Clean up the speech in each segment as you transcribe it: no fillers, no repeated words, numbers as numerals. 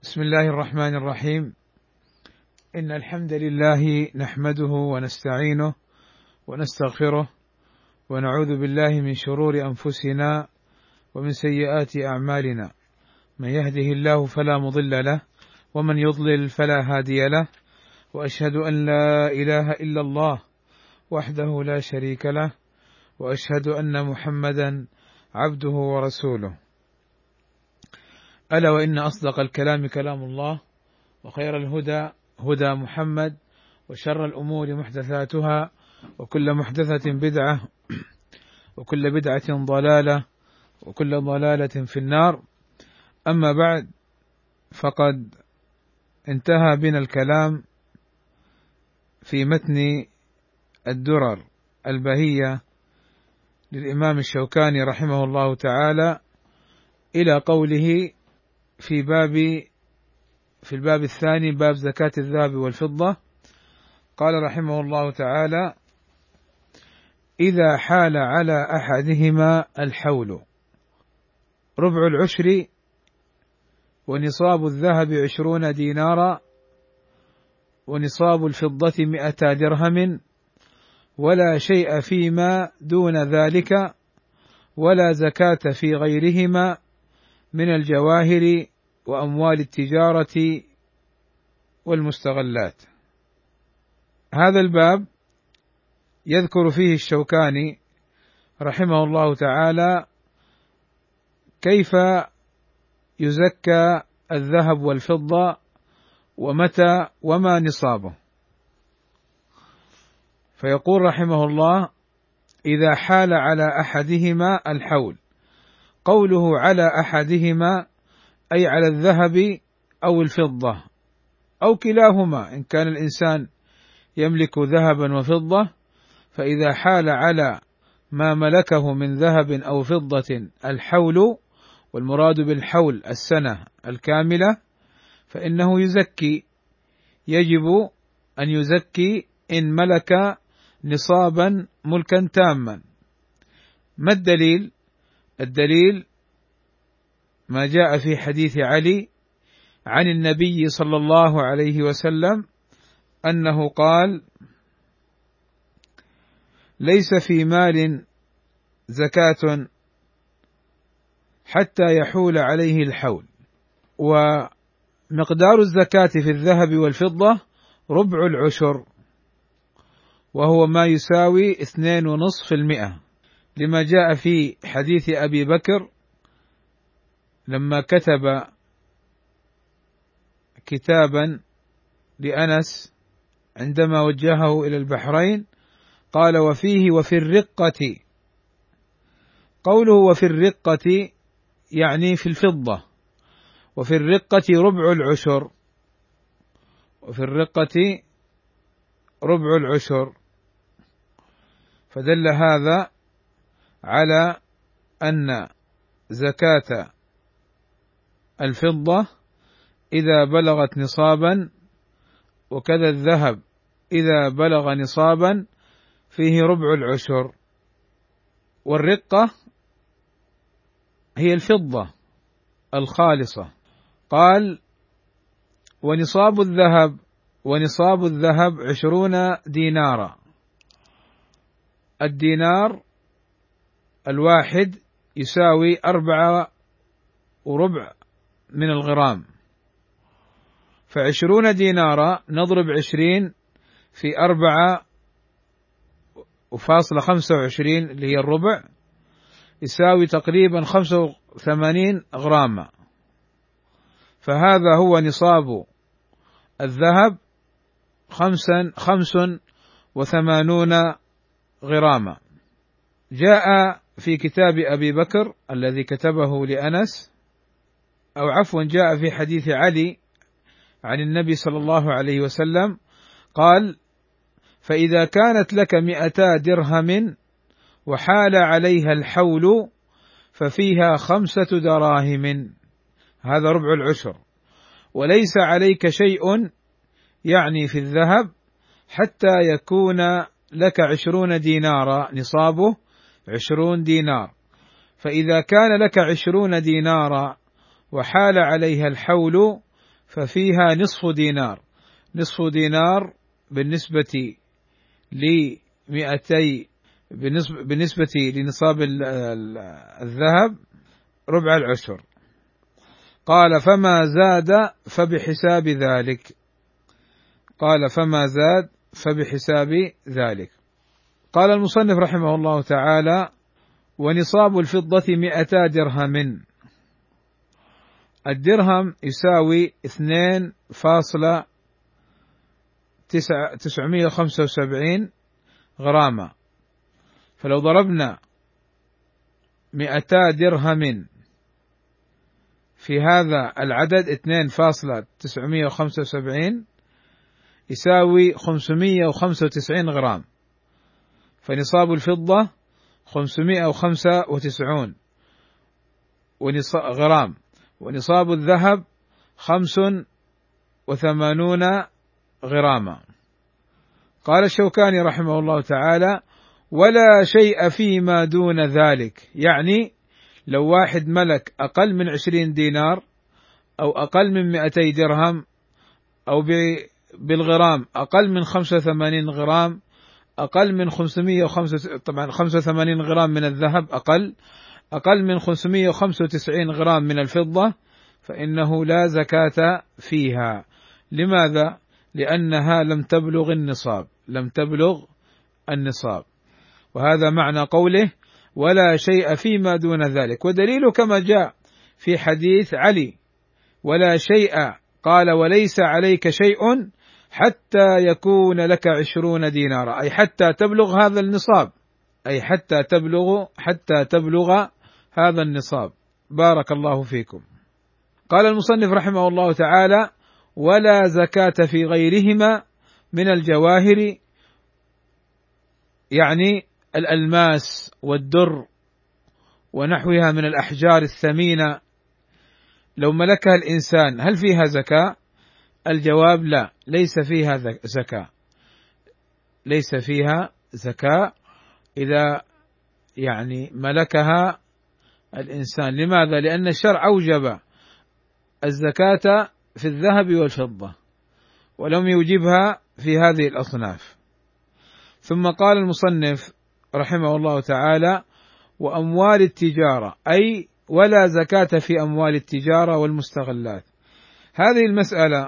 بسم الله الرحمن الرحيم. إن الحمد لله نحمده ونستعينه ونستغفره ونعوذ بالله من شرور أنفسنا ومن سيئات أعمالنا، من يهده الله فلا مضل له ومن يضلل فلا هادي له، وأشهد أن لا إله إلا الله وحده لا شريك له، وأشهد أن محمدا عبده ورسوله. ألا وإن أصدق الكلام كلام الله، وخير الهدى هدى محمد، وشر الأمور محدثاتها، وكل محدثة بدعة، وكل بدعة ضلالة، وكل ضلالة في النار. أما بعد، فقد انتهى بنا الكلام في متن الدرر البهية للإمام الشوكاني رحمه الله تعالى إلى قوله في الباب الثاني، باب زكاة الذهب والفضة. قال رحمه الله تعالى: إذا حال على أحدهما الحول ربع العشر، ونصاب الذهب 20 دينارا، ونصاب الفضة 100 درهم، ولا شيء فيما دون ذلك، ولا زكاة في غيرهما من الجواهر وأموال التجارة والمستغلات. هذا الباب يذكر فيه الشوكاني رحمه الله تعالى كيف يزكى الذهب والفضة ومتى وما نصابه. فيقول رحمه الله: إذا حال على أحدهما الحول. قوله على أحدهما أي على الذهب أو الفضة أو كلاهما، إن كان الإنسان يملك ذهبا وفضة، فإذا حال على ما ملكه من ذهب أو فضة الحول، والمراد بالحول السنة الكاملة، فإنه يزكي، يجب أن يزكي إن ملك نصابا ملكا تاما. ما الدليل؟ الدليل ما جاء في حديث علي عن النبي صلى الله عليه وسلم أنه قال: ليس في مال زكاة حتى يحول عليه الحول. ومقدار الزكاة في الذهب والفضة ربع العشر، وهو ما يساوي 2.5%، لما جاء في حديث أبي بكر لما كتب كتابا لأنس عندما وجهه إلى البحرين، قال: وفيه وفي الرقة. قوله وفي الرقة يعني في الفضة، وفي الرقة ربع العشر، وفي الرقة ربع العشر. فدل هذا على أن زكاة الفضة إذا بلغت نصابا، وكذا الذهب إذا بلغ نصابا، فيه ربع العشر. والرقة هي الفضة الخالصة. قال: ونصاب الذهب 20 دينارا. الدينار الواحد يساوي 4.25 من الغرام، ف20 دينارا نضرب 20 في 4.25 اللي هي الربع، يساوي تقريبا 85 غراما. فهذا هو نصاب الذهب، 85 غراما. جاء في كتاب أبي بكر الذي كتبه لأنس، أو عفوا جاء في حديث علي عن النبي صلى الله عليه وسلم قال: فإذا كانت لك 200 درهم وحال عليها الحول ففيها 5 دراهم، هذا ربع العشر، وليس عليك شيء، يعني في الذهب، حتى يكون لك 20 دينارا، نصابه 20 دينار. فإذا كان لك 20 دينارا وحال عليها الحول ففيها نصف دينار. نصف دينار بالنسبة ل200 بالنسبة لنصاب الذهب ربع العشر. قال فما زاد فبحساب ذلك. قال فما زاد فبحساب ذلك. قال المصنف رحمه الله تعالى: ونصاب الفضة 200 درهم. الدرهم يساوي 2.975 غراما، فلو ضربنا 200 درهم في هذا العدد 2.975 يساوي 595 غرام، فنصاب الفضة 595 غرام، ونصاب الذهب 85 غراما. قال الشوكاني رحمه الله تعالى: ولا شيء فيما دون ذلك، يعني لو واحد ملك أقل من 20 دينار أو أقل من 200 درهم أو بالغرام أقل من 85 غرام، أقل من 505 طبعا 85 غرام من الذهب، أقل من 595 غرام من الفضة، فإنه لا زكاة فيها. لماذا؟ لأنها لم تبلغ النصاب. وهذا معنى قوله ولا شيء فيما دون ذلك. ودليل كما جاء في حديث علي: ولا شيء، قال وليس عليك شيء حتى يكون لك 20 دينارا، أي حتى تبلغ هذا النصاب، أي حتى تبلغ هذا النصاب. بارك الله فيكم. قال المصنف رحمه الله تعالى: ولا زكاة في غيرهما من الجواهر، يعني الألماس والدر ونحوها من الأحجار الثمينة، لو ملكها الإنسان هل فيها زكاة؟ الجواب لا، ليس فيها زكاة إذا يعني ملكها الإنسان. لماذا؟ لأن الشرع أوجب الزكاة في الذهب والفضة ولم يوجبها في هذه الأصناف. ثم قال المصنف رحمه الله تعالى: وأموال التجارة، أي ولا زكاة في أموال التجارة والمستغلات. هذه المسألة،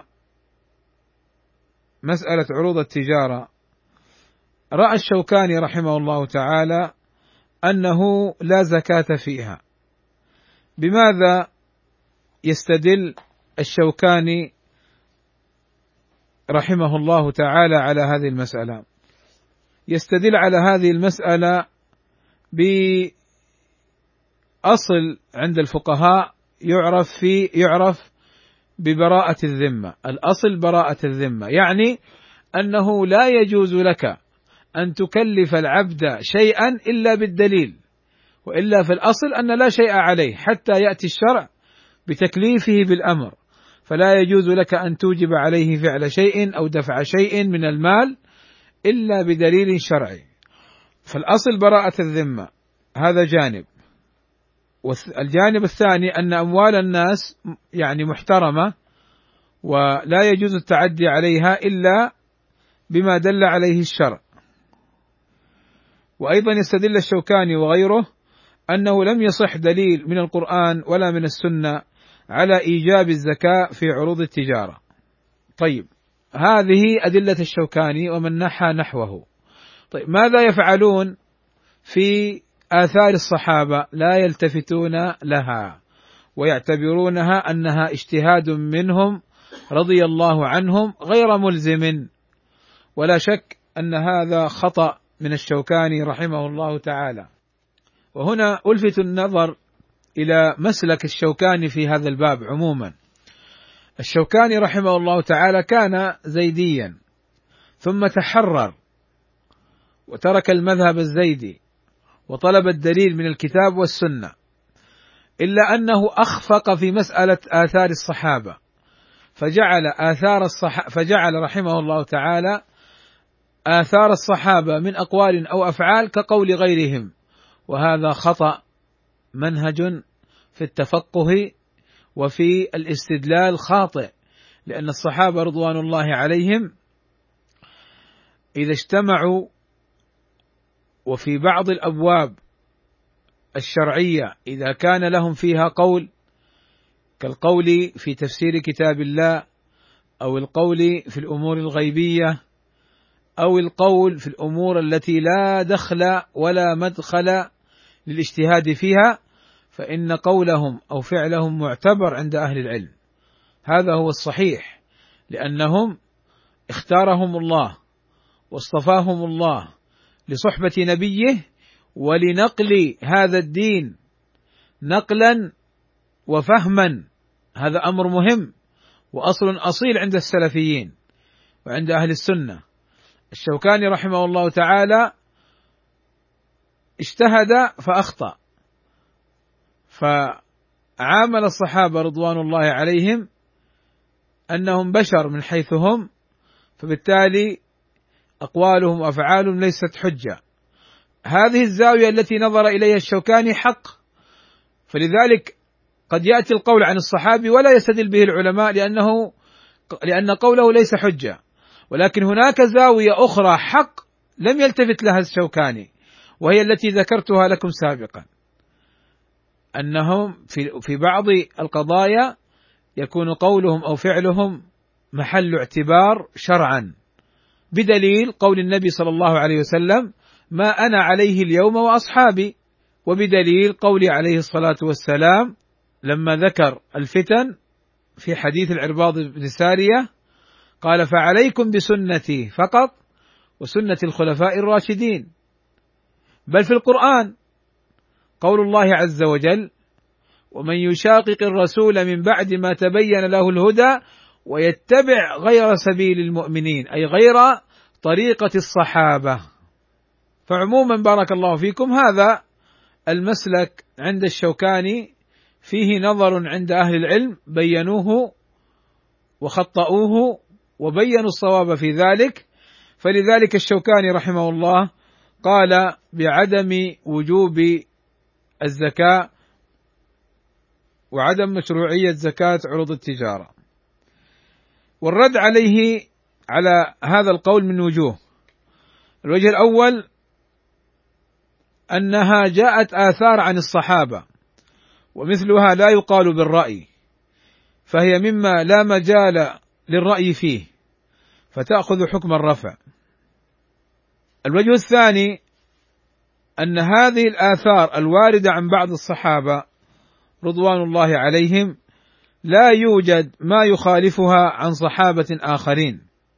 مسألة عروض التجارة، رأى الشوكاني رحمه الله تعالى أنه لا زكاة فيها. بماذا يستدل الشوكاني رحمه الله تعالى على هذه المسألة؟ يستدل على هذه المسألة بأصل عند الفقهاء يعرف ببراءة الذمة. الأصل براءة الذمة، يعني أنه لا يجوز لك أن تكلف العبد شيئا إلا بالدليل، وإلا في الأصل أن لا شيء عليه حتى يأتي الشرع بتكليفه بالأمر، فلا يجوز لك أن توجب عليه فعل شيء أو دفع شيء من المال إلا بدليل شرعي. فالأصل براءة الذمة، هذا جانب. والجانب الثاني أن أموال الناس يعني محترمة ولا يجوز التعدي عليها إلا بما دل عليه الشرع. وأيضا يستدل الشوكاني وغيره أنه لم يصح دليل من القرآن ولا من السنة على إيجاب الزكاة في عروض التجارة. طيب، هذه أدلة الشوكاني ومن نحى نحوه. طيب، ماذا يفعلون في آثار الصحابة؟ لا يلتفتون لها ويعتبرونها أنها اجتهاد منهم رضي الله عنهم غير ملزم، ولا شك أن هذا خطأ من الشوكاني رحمه الله تعالى. وهنا ألفت النظر إلى مسلك الشوكاني في هذا الباب عموما. الشوكاني رحمه الله تعالى كان زيديا ثم تحرر وترك المذهب الزيدي وطلب الدليل من الكتاب والسنة، إلا أنه أخفق في مسألة آثار الصحابة، فجعل رحمه الله تعالى آثار الصحابة من أقوال أو أفعال كقول غيرهم، وهذا خطأ منهج في التفقه وفي الاستدلال خاطئ، لأن الصحابة رضوان الله عليهم إذا اجتمعوا وفي بعض الأبواب الشرعية إذا كان لهم فيها قول كالقول في تفسير كتاب الله أو القول في الأمور الغيبية أو القول في الأمور التي لا دخل ولا مدخل للاجتهاد فيها، فإن قولهم أو فعلهم معتبر عند أهل العلم. هذا هو الصحيح، لأنهم اختارهم الله واصطفاهم الله لصحبة نبيه ولنقل هذا الدين نقلا وفهما. هذا أمر مهم وأصل أصيل عند السلفيين وعند أهل السنة. الشوكاني رحمه الله تعالى اجتهد فأخطأ، فعامل الصحابة رضوان الله عليهم أنهم بشر من حيث هم، فبالتالي أقوالهم وأفعالهم ليست حجة. هذه الزاوية التي نظر إليها الشوكاني حق، فلذلك قد يأتي القول عن الصحابي ولا يستدل به العلماء لأن قوله ليس حجة، ولكن هناك زاوية أخرى حق لم يلتفت لها الشوكاني، وهي التي ذكرتها لكم سابقا، أنهم في بعض القضايا يكون قولهم أو فعلهم محل اعتبار شرعا، بدليل قول النبي صلى الله عليه وسلم: ما أنا عليه اليوم وأصحابي، وبدليل قول عليه الصلاة والسلام لما ذكر الفتن في حديث العرباض بن سارية قال: فعليكم بسنتي فقط وسنة الخلفاء الراشدين. بل في القرآن قول الله عز وجل: ومن يشاقق الرسول من بعد ما تبين له الهدى ويتبع غير سبيل المؤمنين، أي غير طريقة الصحابة. فعموما بارك الله فيكم، هذا المسلك عند الشوكاني فيه نظر عند أهل العلم بينوه وخطأوه وبينوا الصواب في ذلك، فلذلك الشوكاني رحمه الله قال بعدم وجوب الزكاة وعدم مشروعية زكاة عروض التجارة. والرد عليه على هذا القول من وجوه. الوجه الأول أنها جاءت آثار عن الصحابة، ومثلها لا يقال بالرأي، فهي مما لا مجال للرأي فيه، فتأخذ حكم الرفع. الوجه الثاني أن هذه الآثار الواردة عن بعض الصحابة رضوان الله عليهم لا يوجد ما يخالفها عن صحابة آخرين،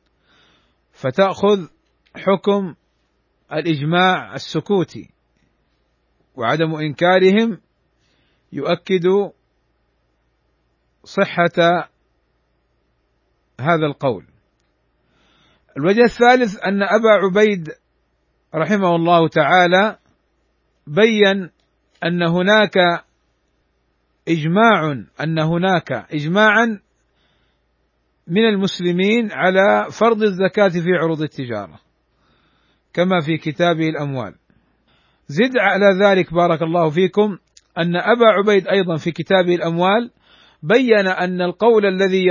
فتأخذ حكم الإجماع السكوتي، وعدم إنكارهم يؤكد صحة هذا القول. الوجه الثالث أن أبا عبيد رحمه الله تعالى بين أن هناك إجماعا من المسلمين على فرض الزكاة في عروض التجارة كما في كتابه الأموال. زد على ذلك بارك الله فيكم أن أبا عبيد أيضا في كتابه الأموال بين أن القول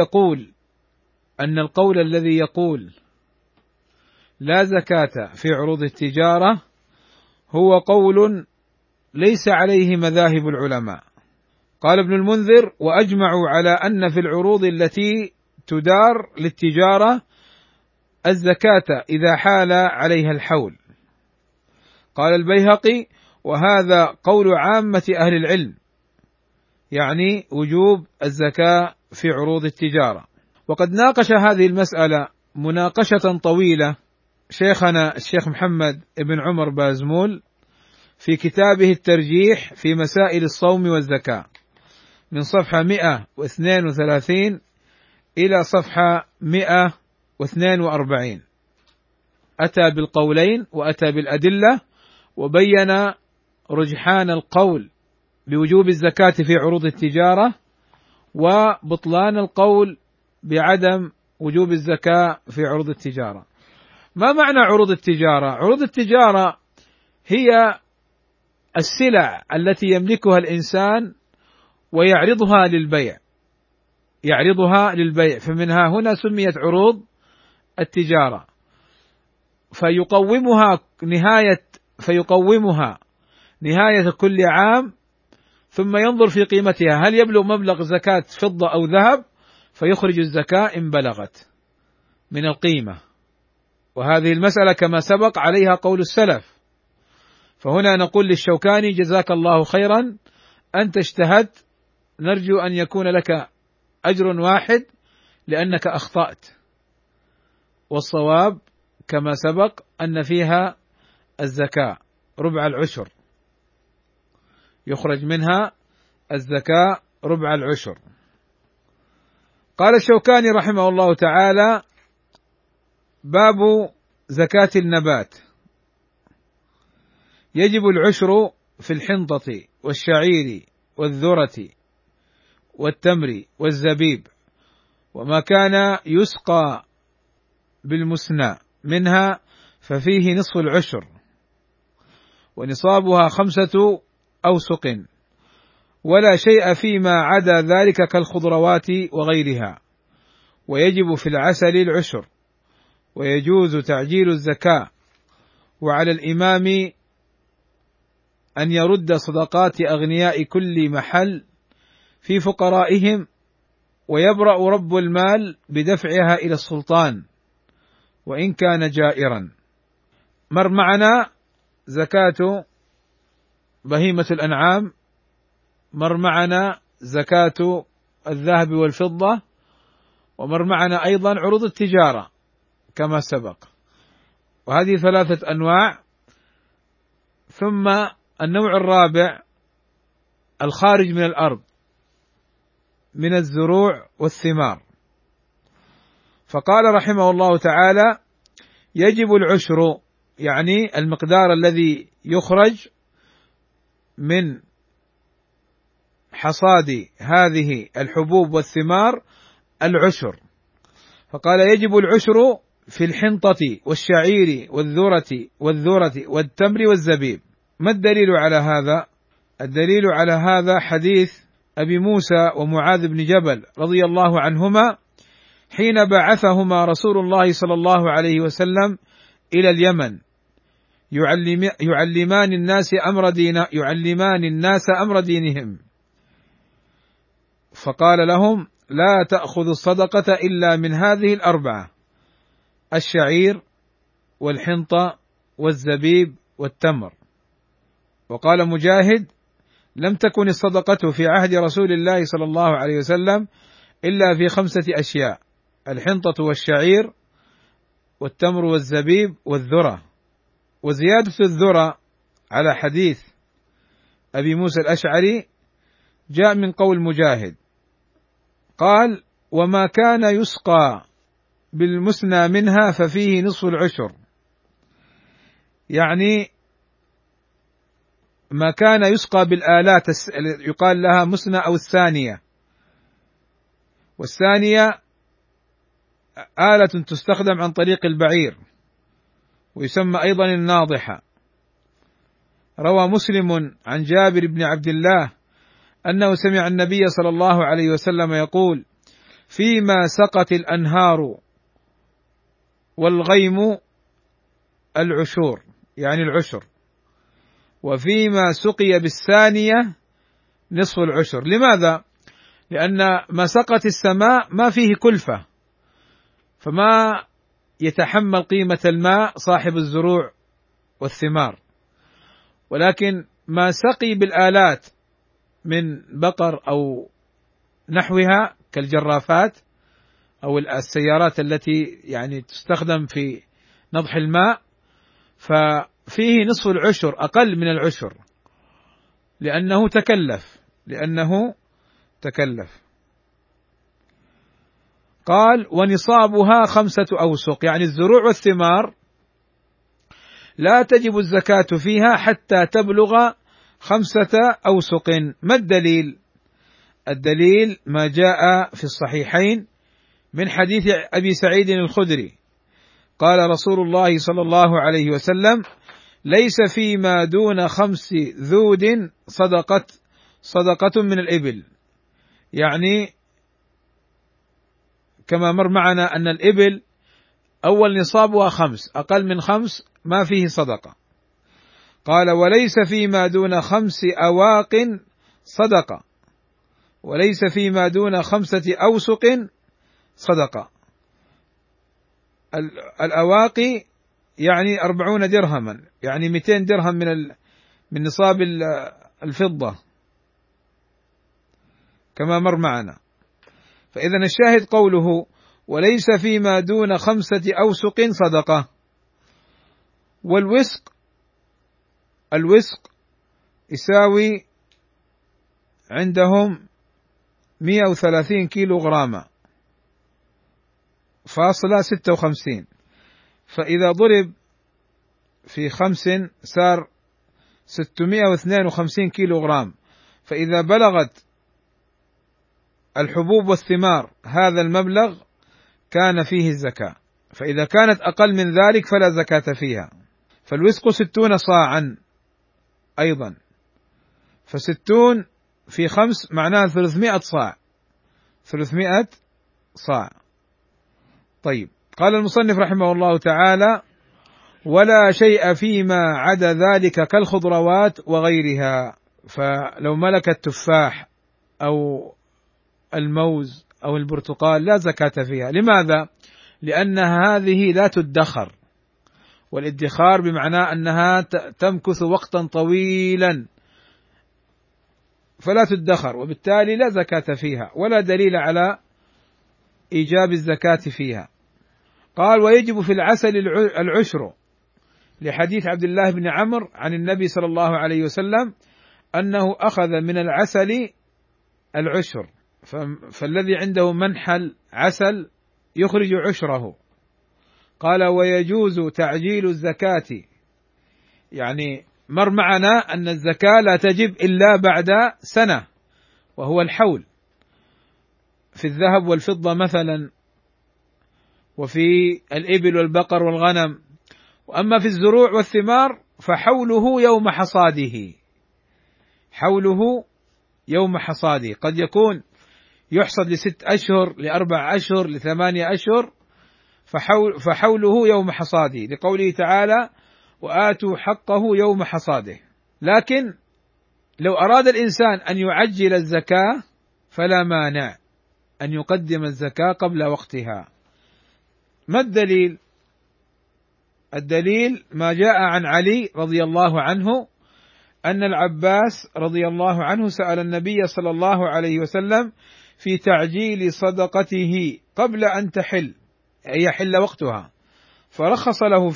الذي يقول لا زكاة في عروض التجارة هو قول ليس عليه مذاهب العلماء. قال ابن المنذر: وأجمعوا على أن في العروض التي تدار للتجارة الزكاة إذا حال عليها الحول. قال البيهقي: وهذا قول عامة أهل العلم، يعني وجوب الزكاة في عروض التجارة. وقد ناقش هذه المسألة مناقشة طويلة شيخنا الشيخ محمد بن عمر بازمول في كتابه الترجيح في مسائل الصوم والزكاة من صفحة 132 إلى صفحة 142، أتى بالقولين وأتى بالأدلة، وبين رجحان القول بوجوب الزكاة في عروض التجارة وبطلان القول بعدم وجوب الزكاة في عروض التجارة. ما معنى عروض التجارة؟ عروض التجارة هي السلع التي يملكها الإنسان ويعرضها للبيع، يعرضها للبيع، فمنها هنا سميت عروض التجارة. فيقومها نهاية كل عام، ثم ينظر في قيمتها هل يبلغ مبلغ زكاة فضة أو ذهب، فيخرج الزكاة إن بلغت من القيمة. وهذه المسألة كما سبق عليها قول السلف. فهنا نقول للشوكاني جزاك الله خيرا، أنت اجتهدت، نرجو أن يكون لك أجر واحد لأنك أخطأت، والصواب كما سبق أن فيها الزكاة ربع العشر، يخرج منها الزكاة ربع العشر. قال الشوكاني رحمه الله تعالى: باب زكاة النبات. يجب العشر في الحنطة والشعير والذرة والتمر والزبيب، وما كان يسقى بالمسنى منها ففيه نصف العشر، ونصابها 5 أوسق، ولا شيء فيما عدا ذلك كالخضروات وغيرها. ويجب في العسل العشر، ويجوز تعجيل الزكاة. وعلى الإمام أن يرد صدقات أغنياء كل محل في فقرائهم، ويبرأ رب المال بدفعها إلى السلطان وإن كان جائرا. مر معنا زكاة بهيمة الأنعام، مر معنا زكاة الذهب والفضة، ومر معنا أيضا عروض التجارة كما سبق، وهذه 3 أنواع. ثم النوع الرابع الخارج من الأرض من الزروع والثمار. فقال رحمه الله تعالى: يجب العشر، يعني المقدار الذي يخرج من حصاد هذه الحبوب والثمار العشر. فقال: يجب العشر في الحنطة والشعير والذرة والتمر والزبيب. ما الدليل على هذا؟ الدليل على هذا حديث أبي موسى ومعاذ بن جبل رضي الله عنهما حين بعثهما رسول الله صلى الله عليه وسلم إلى اليمن يعلمان الناس أمر دينهم، فقال لهم: لا تأخذوا الصدقة إلا من هذه 4: الشعير والحنطة والزبيب والتمر. وقال مجاهد: لم تكن الصدقة في عهد رسول الله صلى الله عليه وسلم إلا في 5 أشياء: الحنطة والشعير والتمر والزبيب والذرة. وزيادة الذرة على حديث أبي موسى الأشعري جاء من قول مجاهد، قال: وما كان يسقى بالمسنى منها ففيه نصف العشر، يعني ما كان يسقى بالآلات يقال لها مسنى أو الثانية، والثانية آلة تستخدم عن طريق البعير، ويسمى أيضا الناضحة. روى مسلم عن جابر بن عبد الله أنه سمع النبي صلى الله عليه وسلم يقول: فيما سقت الأنهار والغيم العشور، يعني العشر، وفيما سقي بالثانية نصف العشر. لماذا؟ لأن ما سقت السماء ما فيه كلفة، فما يتحمل قيمة الماء صاحب الزروع والثمار، ولكن ما سقي بالآلات من بقر أو نحوها كالجرافات أو السيارات التي يعني تستخدم في نضح الماء، ففيه نصف العشر، أقل من العشر، لأنه تكلف. قال: ونصابها 5 أوسق، يعني الزروع والثمار لا تجب الزكاة فيها حتى تبلغ 5 أوسق. ما الدليل؟ الدليل ما جاء في الصحيحين من حديث أبي سعيد الخدري قال رسول الله صلى الله عليه وسلم: ليس فيما دون 5 ذود صدقة من الإبل، يعني كما مر معنا أن الإبل أول نصابها 5، أقل من 5 ما فيه صدقة. قال: وليس فيما دون 5 أواق صدقة، وليس فيما دون 5 أوسق صدقة. الأواقي يعني 40 درهما، يعني 200 درهم من نصاب الفضة كما مر معنا. فإذا الشاهد قوله: وليس فيما دون 5 أوسق صدقة. الوسق يساوي عندهم 130 كيلو غراما فاصلة 56، فإذا ضرب في 5 صار 652 كيلو غرام. فإذا بلغت الحبوب والثمار هذا المبلغ كان فيه الزكاة، فإذا كانت أقل من ذلك فلا زكاة فيها. فالوسق 60 صاعا أيضا، ف60 في 5 معناه 300 صاع، 300 صاع. طيب، قال المصنف رحمه الله تعالى: ولا شيء فيما عدا ذلك كالخضروات وغيرها. فلو ملك التفاح أو الموز أو البرتقال لا زكاة فيها. لماذا؟ لأن هذه لا تدخر، والادخار بمعنى أنها تمكث وقتا طويلا فلا تدخر، وبالتالي لا زكاة فيها ولا دليل على إيجاب الزكاة فيها. قال: ويجب في العسل العشر، لحديث عبد الله بن عمرو عن النبي صلى الله عليه وسلم أنه أخذ من العسل العشر، فالذي عنده منحل عسل يخرج عشره. قال: ويجوز تعجيل الزكاة، يعني مر معنا أن الزكاة لا تجب إلا بعد سنة وهو الحول، في الذهب والفضة مثلا، وفي الإبل والبقر والغنم. وأما في الزروع والثمار فحوله يوم حصاده، حوله يوم حصاده. قد يكون يحصد ل6 أشهر، ل4 أشهر، ل8 أشهر، فحوله يوم حصاده، لقوله تعالى: وآتوا حقه يوم حصاده. لكن لو أراد الإنسان أن يعجل الزكاة فلا مانع أن يقدم الزكاة قبل وقتها. ما الدليل؟ الدليل ما جاء عن علي رضي الله عنه أن العباس رضي الله عنه سأل النبي صلى الله عليه وسلم في تعجيل صدقته قبل أن تحل، أي يحل وقتها، فرخص له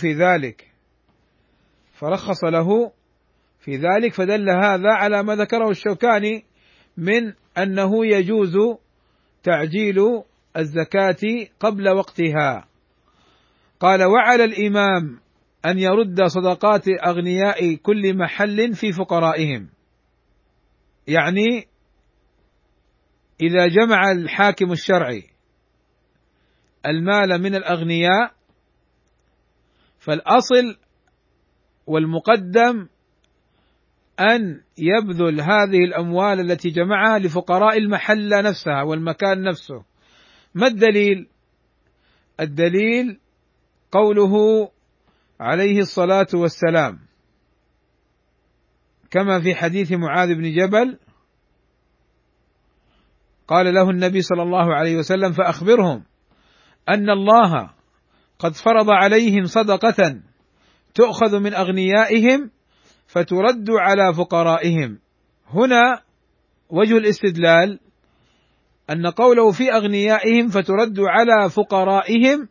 في ذلك، فدل هذا على ما ذكره الشوكاني من أنه يجوز تعجيل الزكاة قبل وقتها. قال: وعلى الإمام أن يرد صدقات أغنياء كل محل في فقرائهم. يعني إذا جمع الحاكم الشرعي المال من الأغنياء فالأصل والمقدم أن يبذل هذه الأموال التي جمعها لفقراء المحل نفسها والمكان نفسه. ما الدليل؟ الدليل قوله عليه الصلاة والسلام كما في حديث معاذ بن جبل، قال له النبي صلى الله عليه وسلم: فأخبرهم أن الله قد فرض عليهم صدقة تؤخذ من أغنيائهم فترد على فقرائهم. هنا وجه الاستدلال أن قوله في أغنيائهم فترد على فقرائهم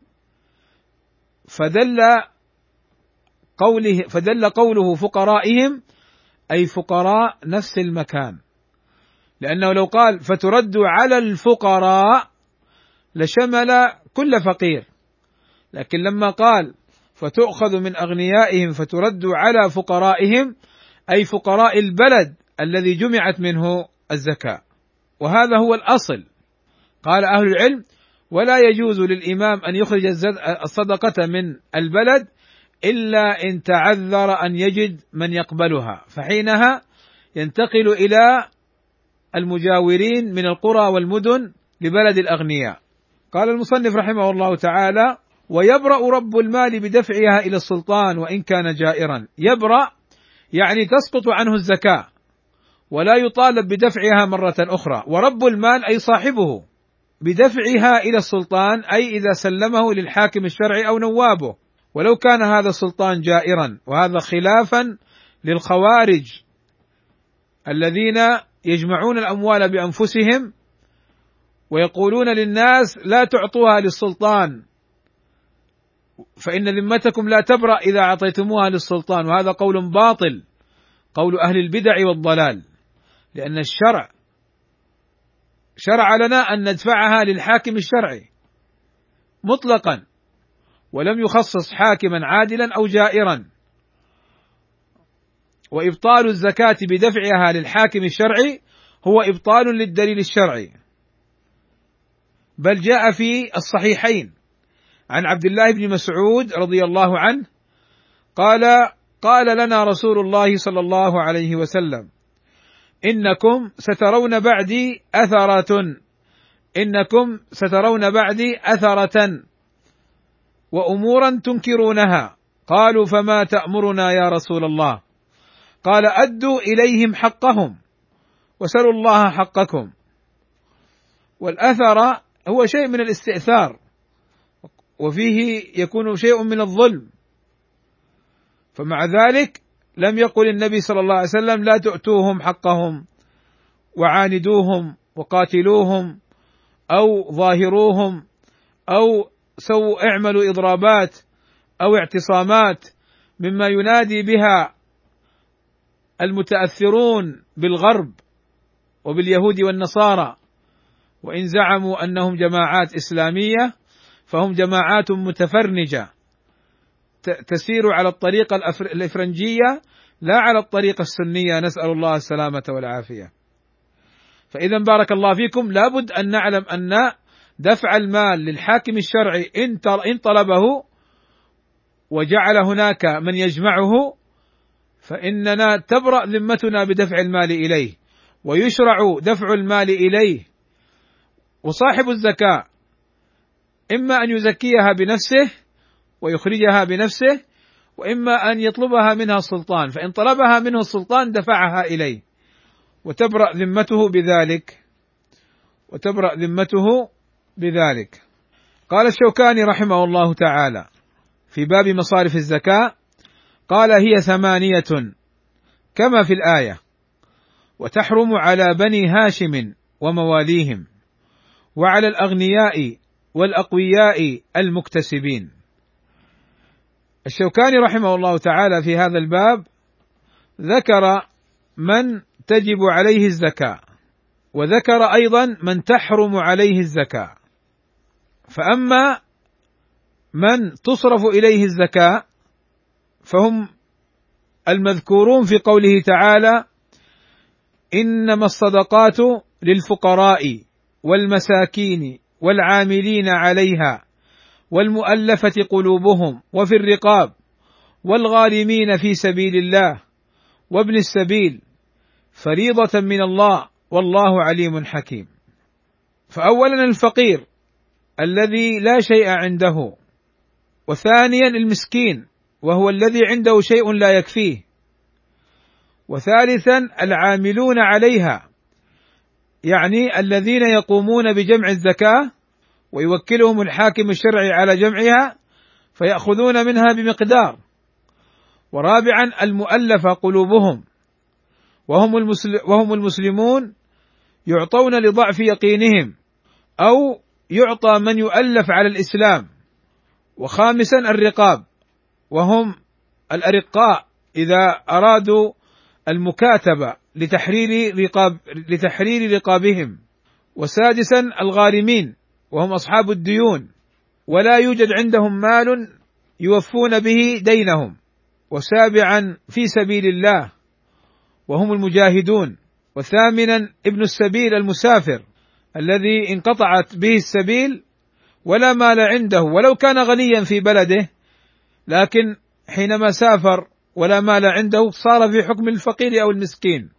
فدل قوله فقرائهم أي فقراء نفس المكان، لأنه لو قال فترد على الفقراء لشمل كل فقير، لكن لما قال فتؤخذ من أغنيائهم فترد على فقرائهم أي فقراء البلد الذي جمعت منه الزكاة، وهذا هو الأصل. قال أهل العلم: ولا يجوز للإمام أن يخرج الصدقة من البلد إلا إن تعذر أن يجد من يقبلها، فحينها ينتقل إلى المجاورين من القرى والمدن لبلد الأغنياء. قال المصنف رحمه الله تعالى: ويبرأ رب المال بدفعها إلى السلطان وإن كان جائرا. يبرأ يعني تسقط عنه الزكاة ولا يطالب بدفعها مرة أخرى، ورب المال أي صاحبه بدفعها إلى السلطان أي إذا سلمه للحاكم الشرعي أو نوابه، ولو كان هذا السلطان جائرا، وهذا خلافا للخوارج الذين يجمعون الأموال بأنفسهم ويقولون للناس لا تعطوها للسلطان فإن ذمتكم لا تبرأ إذا أعطيتموها للسلطان، وهذا قول باطل، قول أهل البدع والضلال، لأن الشرع شرع لنا أن ندفعها للحاكم الشرعي مطلقا، ولم يخصص حاكما عادلا أو جائرا. وإبطال الزكاة بدفعها للحاكم الشرعي هو إبطال للدليل الشرعي، بل جاء في الصحيحين عن عبد الله بن مسعود رضي الله عنه قال لنا رسول الله صلى الله عليه وسلم: إنكم سترون بعدي أثرة وأمورا تنكرونها. قالوا: فما تأمرنا يا رسول الله؟ قال: أدوا إليهم حقهم وسلوا الله حقكم. والأثر هو شيء من الاستئثار، وفيه يكون شيء من الظلم، فمع ذلك لم يقل النبي صلى الله عليه وسلم: لا تؤتوهم حقهم وعاندوهم وقاتلوهم أو ظاهروهم أو اعملوا إضرابات أو اعتصامات مما ينادي بها المتأثرون بالغرب وباليهود والنصارى، وإن زعموا أنهم جماعات إسلامية فهم جماعات متفرنجة تسير على الطريقة الإفرنجية لا على الطريقة السنية، نسأل الله السلامة والعافية. فإذا بارك الله فيكم لابد أن نعلم أن دفع المال للحاكم الشرعي إن طلبه وجعل هناك من يجمعه فإننا تبرأ ذمتنا بدفع المال إليه، ويشرع دفع المال إليه. وصاحب الزكاة إما أن يزكيها بنفسه ويخرجها بنفسه، وإما أن يطلبها منها السلطان، فإن طلبها منه السلطان دفعها إليه وتبرأ ذمته بذلك. قال الشوكاني رحمه الله تعالى في باب مصارف الزكاة: قال: هي 8 كما في الآية، وتحرم على بني هاشم ومواليهم وعلى الأغنياء والأقوياء المكتسبين. الشوكاني رحمه الله تعالى في هذا الباب ذكر من تجب عليه الزكاة، وذكر أيضا من تحرم عليه الزكاة. فأما من تصرف إليه الزكاة فهم المذكورون في قوله تعالى: إنما الصدقات للفقراء والمساكين والعاملين عليها والمؤلفة قلوبهم وفي الرقاب والغارمين في سبيل الله وابن السبيل فريضة من الله والله عليم حكيم. فأولا الفقير الذي لا شيء عنده، وثانيا المسكين وهو الذي عنده شيء لا يكفيه، وثالثا العاملون عليها يعني الذين يقومون بجمع الزكاة ويوكلهم الحاكم الشرعي على جمعها فيأخذون منها بمقدار، ورابعا المؤلفة قلوبهم وهم المسلمون يعطون لضعف يقينهم أو يعطى من يؤلف على الإسلام، وخامسا الرقاب وهم الأرقاء إذا أرادوا المكاتبة لتحرير رقابهم، وسادسا الغارمين وهم أصحاب الديون ولا يوجد عندهم مال يوفون به دينهم، وسابعا في سبيل الله وهم المجاهدون، وثامنا ابن السبيل المسافر الذي انقطعت به السبيل ولا مال عنده ولو كان غنيا في بلده، لكن حينما سافر ولا مال عنده صار في حكم الفقير أو المسكين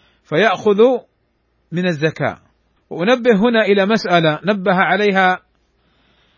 فيأخذ من الزكاة. وأنبه هنا إلى مسألة نبه عليها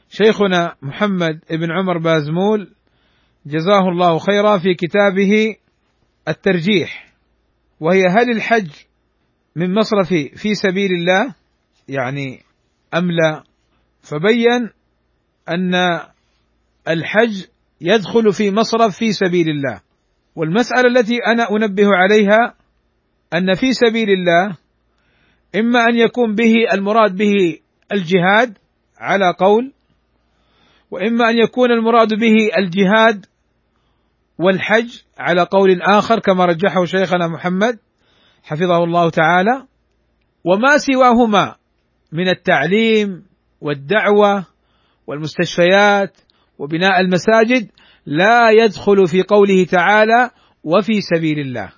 شيخنا محمد بن عمر بازمول جزاه الله خيرا في كتابه الترجيح، وهي هل الحج من مصرف في سبيل الله يعني أم لا؟ فبين أن الحج يدخل في مصرف في سبيل الله. والمسألة التي أنا أنبه عليها أن في سبيل الله إما أن يكون به المراد به الجهاد على قول، وإما أن يكون المراد به الجهاد والحج على قول آخر كما رجحه شيخنا محمد حفظه الله تعالى. وما سواهما من التعليم والدعوة والمستشفيات وبناء المساجد لا يدخل في قوله تعالى وفي سبيل الله.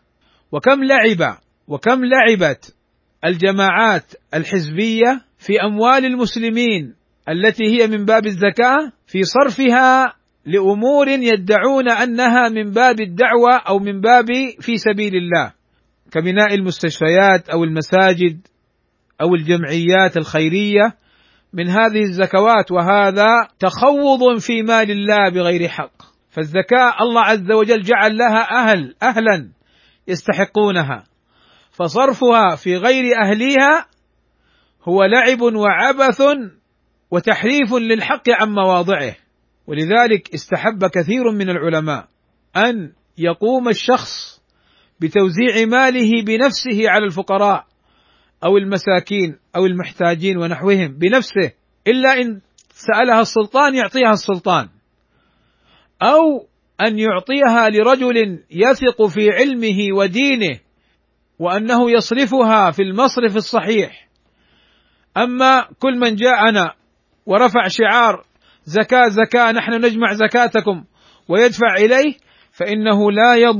وكم لعبت الجماعات الحزبية في أموال المسلمين التي هي من باب الزكاة في صرفها لأمور يدعون أنها من باب الدعوة أو من باب في سبيل الله، كبناء المستشفيات أو المساجد أو الجمعيات الخيرية من هذه الزكوات، وهذا تخوض في مال الله بغير حق. فالزكاة الله عز وجل جعل لها أهلا يستحقونها، فصرفها في غير أهليها هو لعب وعبث وتحريف للحق عن مواضعه. ولذلك استحب كثير من العلماء أن يقوم الشخص بتوزيع ماله بنفسه على الفقراء أو المساكين أو المحتاجين ونحوهم بنفسه، إلا إن سألها السلطان يعطيها السلطان، أو أن يعطيها لرجل يثق في علمه ودينه وأنه يصرفها في المصرف الصحيح. أما كل من جاءنا ورفع شعار زكاة زكاة نحن نجمع زكاتكم ويدفع إليه، فإنه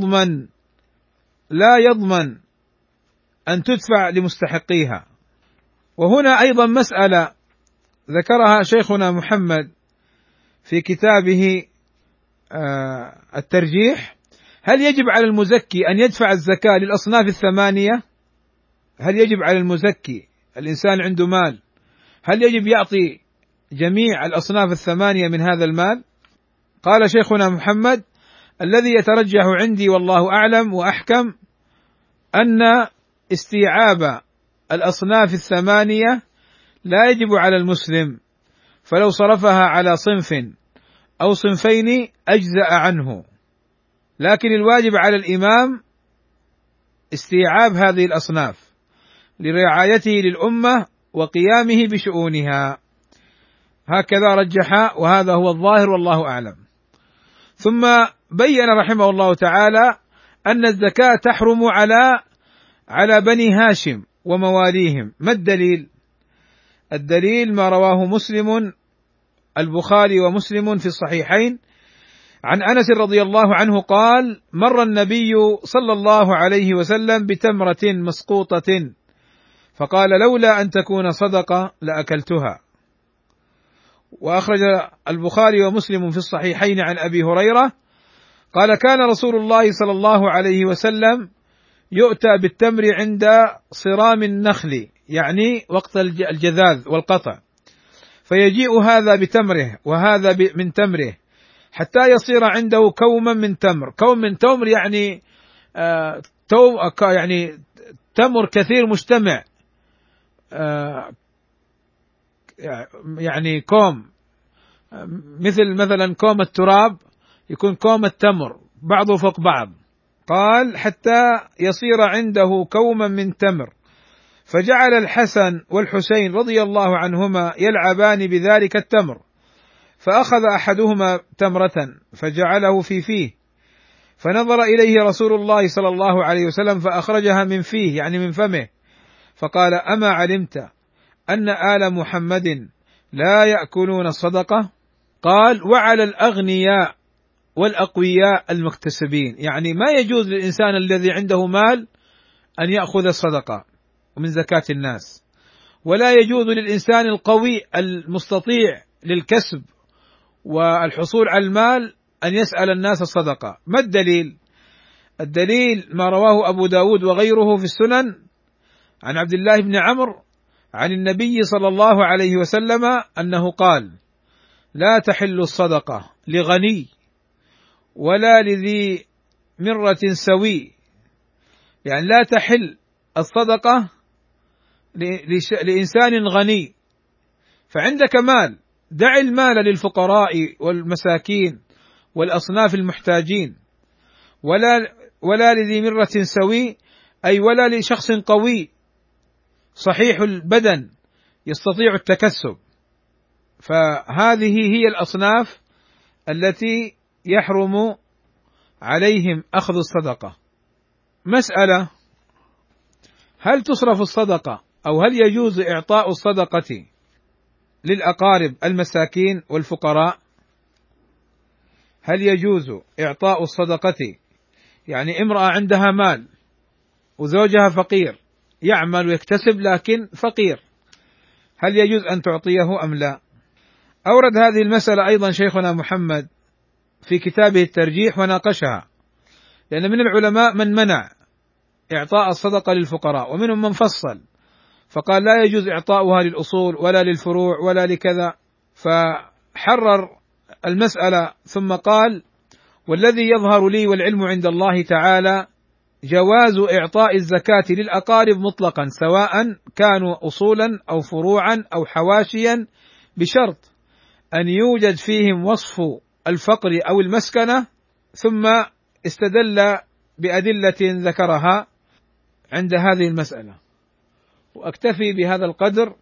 لا يضمن أن تدفع لمستحقيها. وهنا أيضا مسألة ذكرها شيخنا محمد في كتابه الترجيح: هل يجب على المزكي أن يدفع الزكاة للأصناف الثمانية؟ هل يجب على المزكي، الإنسان عنده مال، هل يجب يعطي جميع الأصناف الثمانية من هذا المال؟ قال شيخنا محمد: الذي يترجح عندي والله أعلم وأحكم أن استيعاب الأصناف الثمانية لا يجب على المسلم، فلو صرفها على صنف أو صنفين أجزأ عنه، لكن الواجب على الإمام استيعاب هذه الأصناف لرعايته للأمة وقيامه بشؤونها. هكذا رجح، وهذا هو الظاهر والله أعلم. ثم بين رحمه الله تعالى أن الزكاة تحرم على بني هاشم ومواليهم. ما الدليل؟ الدليل ما رواه مسلم، البخاري ومسلم في الصحيحين، عن أنس رضي الله عنه قال: مر النبي صلى الله عليه وسلم بتمرة مسقوطة فقال: لولا أن تكون صدقة لأكلتها. وأخرج البخاري ومسلم في الصحيحين عن أبي هريرة قال: كان رسول الله صلى الله عليه وسلم يؤتى بالتمر عند صرام النخل، يعني وقت الجذاذ والقطع، فيجيء هذا بتمره وهذا من تمره حتى يصير عنده كوما من تمر. كوم من تمر يعني يعني تمر كثير مجتمع، يعني كوم مثلا كوم التراب يكون كوم التمر بعضه فوق بعض. قال: حتى يصير عنده كوما من تمر، فجعل الحسن والحسين رضي الله عنهما يلعبان بذلك التمر، فأخذ أحدهما تمرة فجعله في فيه، فنظر إليه رسول الله صلى الله عليه وسلم فأخرجها من فيه يعني من فمه، فقال: أما علمت أن آل محمد لا يأكلون الصدقة؟ قال: وعلى الأغنياء والأقوياء المكتسبين، يعني ما يجوز للإنسان الذي عنده مال أن يأخذ الصدقة ومن زكاة الناس، ولا يجوز للإنسان القوي المستطيع للكسب والحصول على المال أن يسأل الناس الصدقة. ما الدليل؟ الدليل ما رواه أبو داود وغيره في السنن عن عبد الله بن عمرو عن النبي صلى الله عليه وسلم أنه قال: لا تحل الصدقة لغني ولا لذي مرة سوي، يعني لا تحل الصدقة لإنسان غني، فعندك مال دع المال للفقراء والمساكين والأصناف المحتاجين، ولا لذي مرة سوي، أي ولا لشخص قوي صحيح البدن يستطيع التكسب. فهذه هي الأصناف التي يحرم عليهم أخذ الصدقة. مسألة: هل تصرف الصدقة أو هل يجوز إعطاء الصدقة للأقارب المساكين والفقراء؟ هل يجوز إعطاء الصدقة، يعني امرأة عندها مال وزوجها فقير يعمل ويكتسب لكن فقير، هل يجوز أن تعطيه أم لا؟ أورد هذه المسألة أيضا شيخنا محمد في كتابه الترجيح وناقشها، لأن من العلماء من منع إعطاء الصدقة للفقراء، ومنهم من فصل فقال لا يجوز إعطاؤها للأصول ولا للفروع ولا لكذا، فحرر المسألة ثم قال: والذي يظهر لي والعلم عند الله تعالى جواز إعطاء الزكاة للأقارب مطلقا، سواء كانوا أصولا أو فروعا أو حواشيا، بشرط أن يوجد فيهم وصف الفقر أو المسكنة. ثم استدل بأدلة ذكرها عند هذه المسألة. وأكتفي بهذا القدر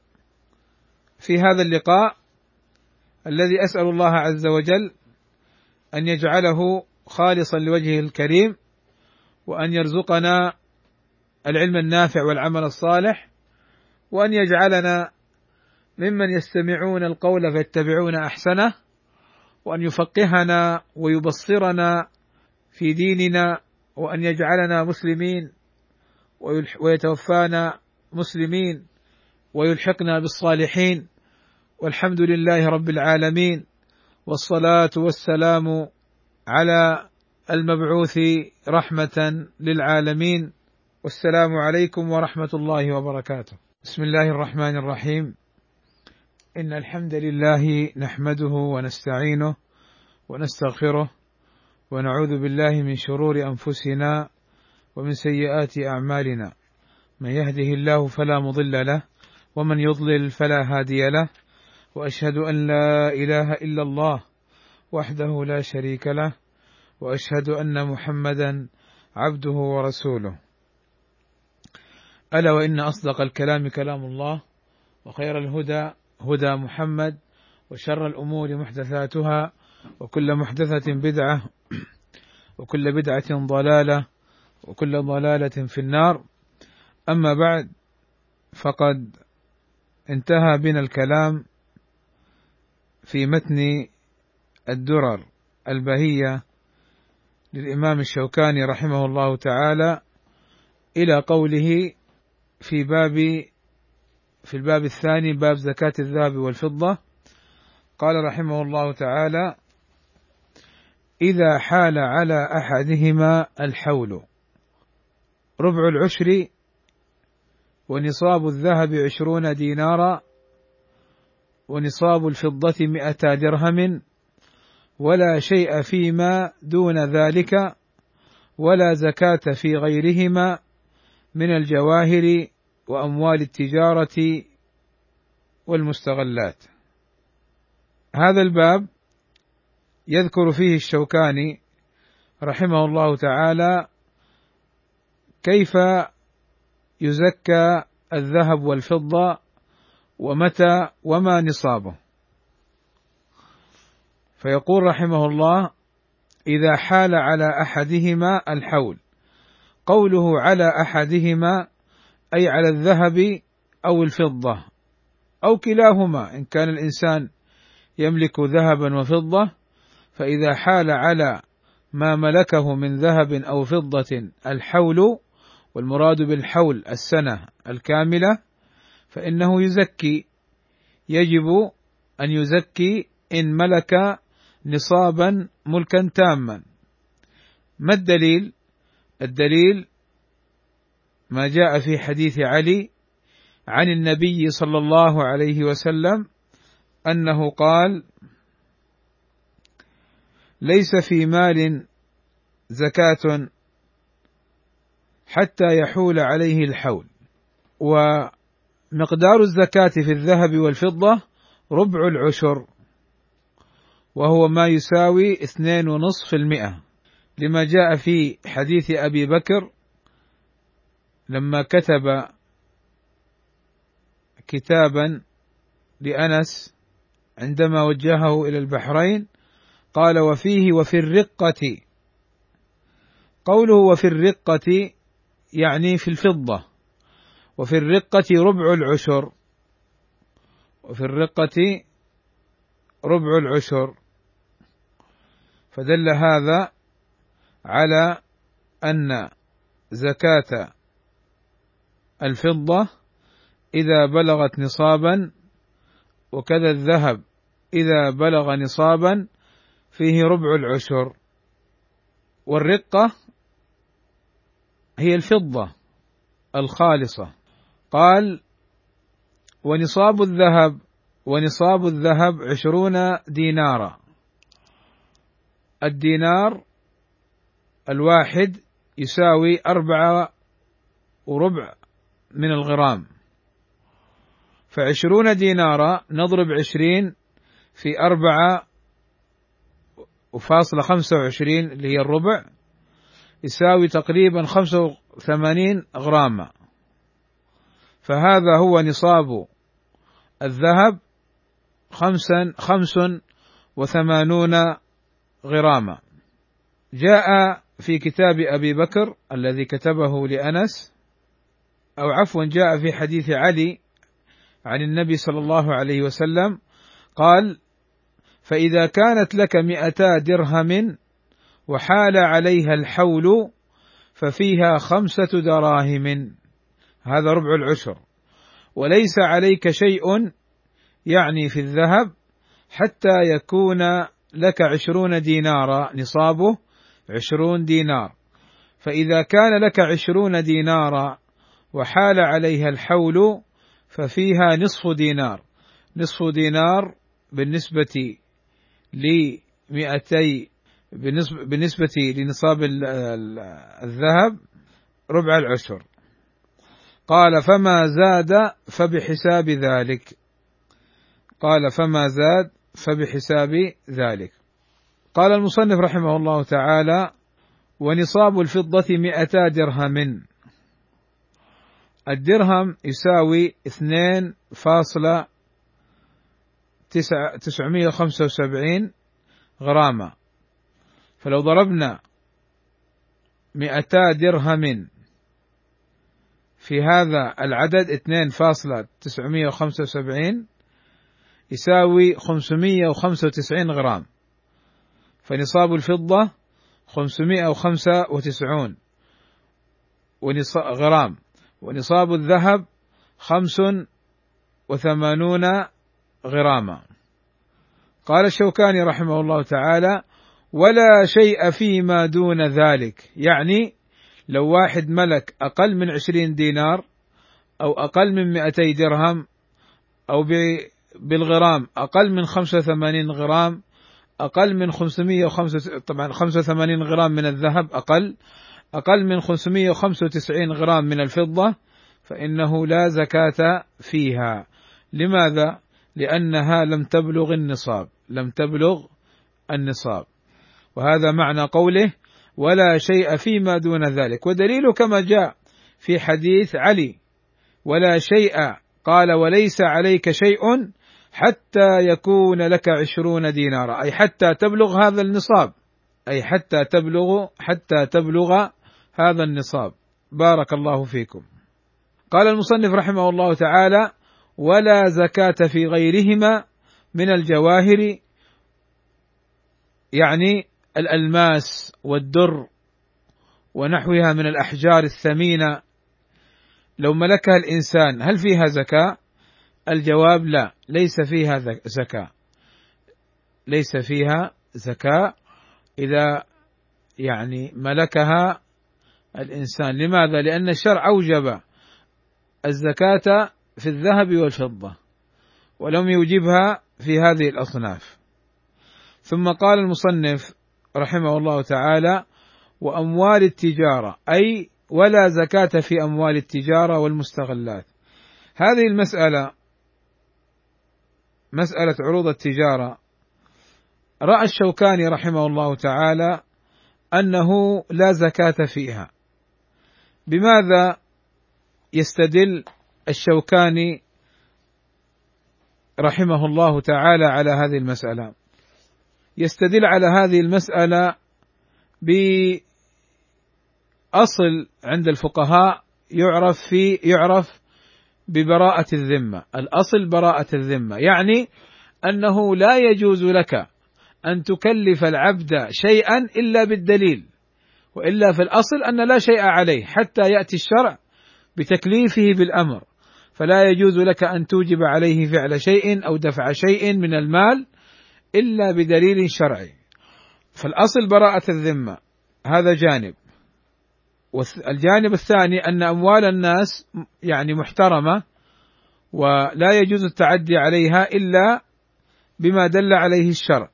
في هذا اللقاء الذي أسأل الله عز وجل أن يجعله خالصا لوجهه الكريم، وأن يرزقنا العلم النافع والعمل الصالح، وأن يجعلنا ممن يستمعون القول فيتبعون أحسنه، وأن يفقهنا ويبصرنا في ديننا، وأن يجعلنا مسلمين ويتوفانا مسلمين ويلحقنا بالصالحين، والحمد لله رب العالمين، والصلاة والسلام على المبعوث رحمة للعالمين، والسلام عليكم ورحمة الله وبركاته. بسم الله الرحمن الرحيم. إن الحمد لله نحمده ونستعينه ونستغفره، ونعوذ بالله من شرور أنفسنا ومن سيئات أعمالنا، من يهده الله فلا مضل له ومن يضلل فلا هادي له، وأشهد أن لا إله إلا الله وحده لا شريك له، وأشهد أن محمدا عبده ورسوله. ألا وإن أصدق الكلام كلام الله، وخير الهدى هدى محمد، وشر الأمور محدثاتها، وكل محدثة بدعة، وكل بدعة ضلالة، وكل ضلالة في النار. أما بعد، فقد انتهى بنا الكلام في متن الدرر البهية للإمام الشوكاني رحمه الله تعالى إلى قوله في الباب الثاني، باب زكاة الذهب والفضة. قال رحمه الله تعالى: إذا حال على أحدهما الحول، ربع العشر، ونصاب الذهب 20 دينارا، ونصاب الفضة 100 درهم، ولا شيء فيما دون ذلك، ولا زكاة في غيرهما من الجواهر وأموال التجارة والمستغلات. هذا الباب يذكر فيه الشوكاني رحمه الله تعالى كيف يزكى الذهب والفضة ومتى وما نصابه. فيقول رحمه الله: إذا حال على أحدهما الحول. قوله على أحدهما أي على الذهب أو الفضة أو كلاهما، إن كان الإنسان يملك ذهبا وفضة، فإذا حال على ما ملكه من ذهب أو فضة الحول، والمراد بالحول السنة الكاملة، فإنه يزكي، يجب أن يزكي إن ملك نصابا ملكا تاما. ما الدليل؟ الدليل ما جاء في حديث علي عن النبي صلى الله عليه وسلم أنه قال: ليس في مال زكاة حتى يحول عليه الحول. ومقدار الزكاة في الذهب والفضة ربع العشر، وهو ما يساوي 2.5%، لما جاء في حديث أبي بكر لما كتب كتابا لأنس عندما وجهه إلى البحرين قال: وفيه وفي الرقة. قوله وفي الرقة يعني في الفضة، وفي الرقة ربع العشر، وفي الرقة ربع العشر، فدل هذا على أن زكاة الفضة إذا بلغت نصابا، وكذا الذهب إذا بلغ نصابا، فيه ربع العشر. والرقة هي الفضة الخالصة. قال: ونصاب الذهب 20 دينارا. الدينار الواحد يساوي 4.25 من الغرام، ف20 دينارا نضرب 20 في 4.25 اللي هي الربع، يساوي تقريبا 85 غراما. فهذا هو نصاب الذهب، 85 غراما. جاء في كتاب أبي بكر الذي كتبه لأنس، أو عفوا جاء في حديث علي عن النبي صلى الله عليه وسلم قال: فإذا كانت لك 200 درهم وحال عليها الحول ففيها 5 دراهم، هذا ربع العشر، وليس عليك شيء، يعني في الذهب، حتى يكون لك 20 دينارا، نصابه 20 دينار. فإذا كان لك 20 دينارا وحال عليها الحول ففيها نصف دينار. نصف دينار بالنسبة ل200، بالنسبة لنصاب الذهب ربع العشر. قال: فما زاد فبحساب ذلك. قال: فما زاد فبحساب ذلك. قال المصنف رحمه الله تعالى: ونصاب الفضة 200 درهم. الدرهم يساوي 2.975 غراما، فلو ضربنا 200 درهم في هذا العدد 2.975 يساوي 595 غرام، فنصاب الفضة 595 غرام، ونصاب الذهب 85 غراما. قال الشوكاني رحمه الله تعالى: ولا شيء فيما دون ذلك، يعني لو واحد ملك أقل من 20 دينار أو أقل من 200 درهم أو بالغرام أقل من 85 غرام، أقل من 505، طبعا 85 غرام من الذهب أقل من 595 غرام من الفضة، فإنه لا زكاة فيها. لماذا؟ لأنها لم تبلغ النصاب. وهذا معنى قوله: ولا شيء فيما دون ذلك. ودليل كما جاء في حديث علي: ولا شيء، قال: وليس عليك شيء حتى يكون لك 20 دينارا، أي حتى تبلغ هذا النصاب، أي حتى تبلغ هذا النصاب. بارك الله فيكم. قال المصنف رحمه الله تعالى: ولا زكاة في غيرهما من الجواهر، يعني الألماس والدر ونحوها من الأحجار الثمينة، لو ملكها الإنسان هل فيها زكاة؟ الجواب: لا، ليس فيها زكاة إذا يعني ملكها الإنسان. لماذا؟ لأن الشرع أوجب الزكاة في الذهب والفضة ولم يوجبها في هذه الأصناف. ثم قال المصنف رحمه الله تعالى: وأموال التجارة، أي ولا زكاة في أموال التجارة والمستغلات. هذه المسألة، مسألة عروض التجارة، رأى الشوكاني رحمه الله تعالى أنه لا زكاة فيها. بماذا يستدل الشوكاني رحمه الله تعالى على هذه المسألة؟ يستدل على هذه المسألة بأصل عند الفقهاء يعرف ببراءة الذمة. الأصل براءة الذمة، يعني أنه لا يجوز لك أن تكلف العبد شيئا إلا بالدليل، وإلا في الأصل أن لا شيء عليه حتى يأتي الشرع بتكليفه بالأمر، فلا يجوز لك أن توجب عليه فعل شيء أو دفع شيء من المال إلا بدليل شرعي. فالأصل براءة الذمة، هذا جانب. والجانب الثاني أن أموال الناس يعني محترمة، ولا يجوز التعدي عليها إلا بما دل عليه الشرع.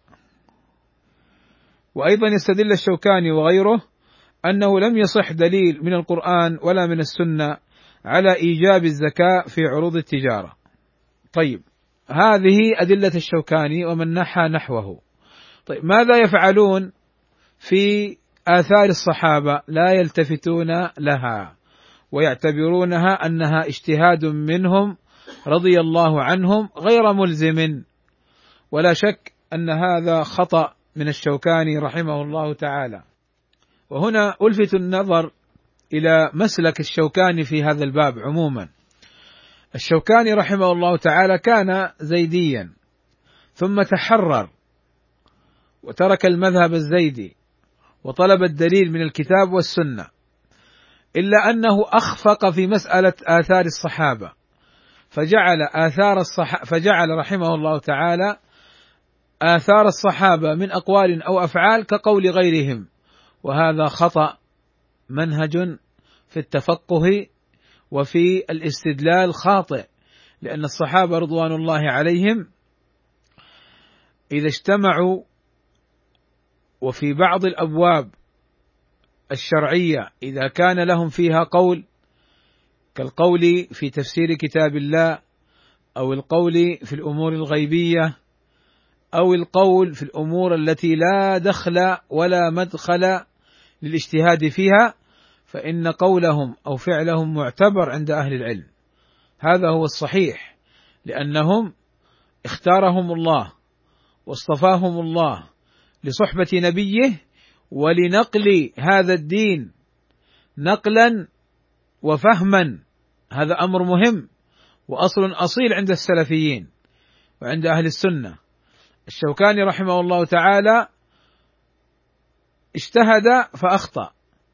وأيضا يستدل الشوكاني وغيره أنه لم يصح دليل من القرآن ولا من السنة على إيجاب الزكاة في عروض التجارة. طيب، هذه أدلة الشوكاني ومن نحى نحوه. طيب، ماذا يفعلون في آثار الصحابة؟ لا يلتفتون لها ويعتبرونها أنها اجتهاد منهم رضي الله عنهم غير ملزم، ولا شك أن هذا خطأ من الشوكاني رحمه الله تعالى. وهنا ألفت النظر إلى مسلك الشوكاني في هذا الباب عموما. الشوكاني رحمه الله تعالى كان زيديا، ثم تحرر وترك المذهب الزيدي وطلب الدليل من الكتاب والسنة، إلا أنه أخفق في مسألة آثار الصحابة، فجعل رحمه الله تعالى آثار الصحابة من أقوال أو أفعال كقول غيرهم، وهذا خطأ منهج في التفقه وفي الاستدلال خاطئ، لأن الصحابة رضوان الله عليهم إذا اجتمعوا وفي بعض الأبواب الشرعية إذا كان لهم فيها قول، كالقول في تفسير كتاب الله، أو القول في الأمور الغيبية، أو القول في الأمور التي لا دخل ولا مدخل للاجتهاد فيها، فإن قولهم أو فعلهم معتبر عند أهل العلم. هذا هو الصحيح، لأنهم اختارهم الله واصطفاهم الله لصحبة نبيه ولنقل هذا الدين نقلا وفهما. هذا أمر مهم وأصل أصيل عند السلفيين وعند أهل السنة. الشوكاني رحمه الله تعالى اجتهد فأخطأ،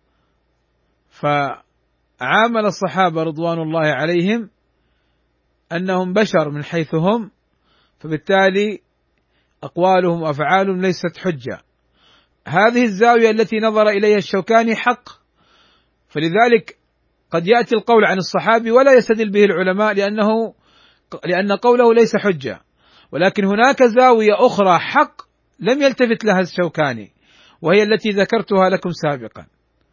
فعامل الصحابة رضوان الله عليهم أنهم بشر من حيث هم، فبالتالي أقوالهم وأفعالهم ليست حجة. هذه الزاوية التي نظر إليها الشوكاني حق، فلذلك قد يأتي القول عن الصحابي ولا يستدل به العلماء لأن قوله ليس حجة، ولكن هناك زاوية أخرى حق لم يلتفت لها الشوكاني، وهي التي ذكرتها لكم سابقا،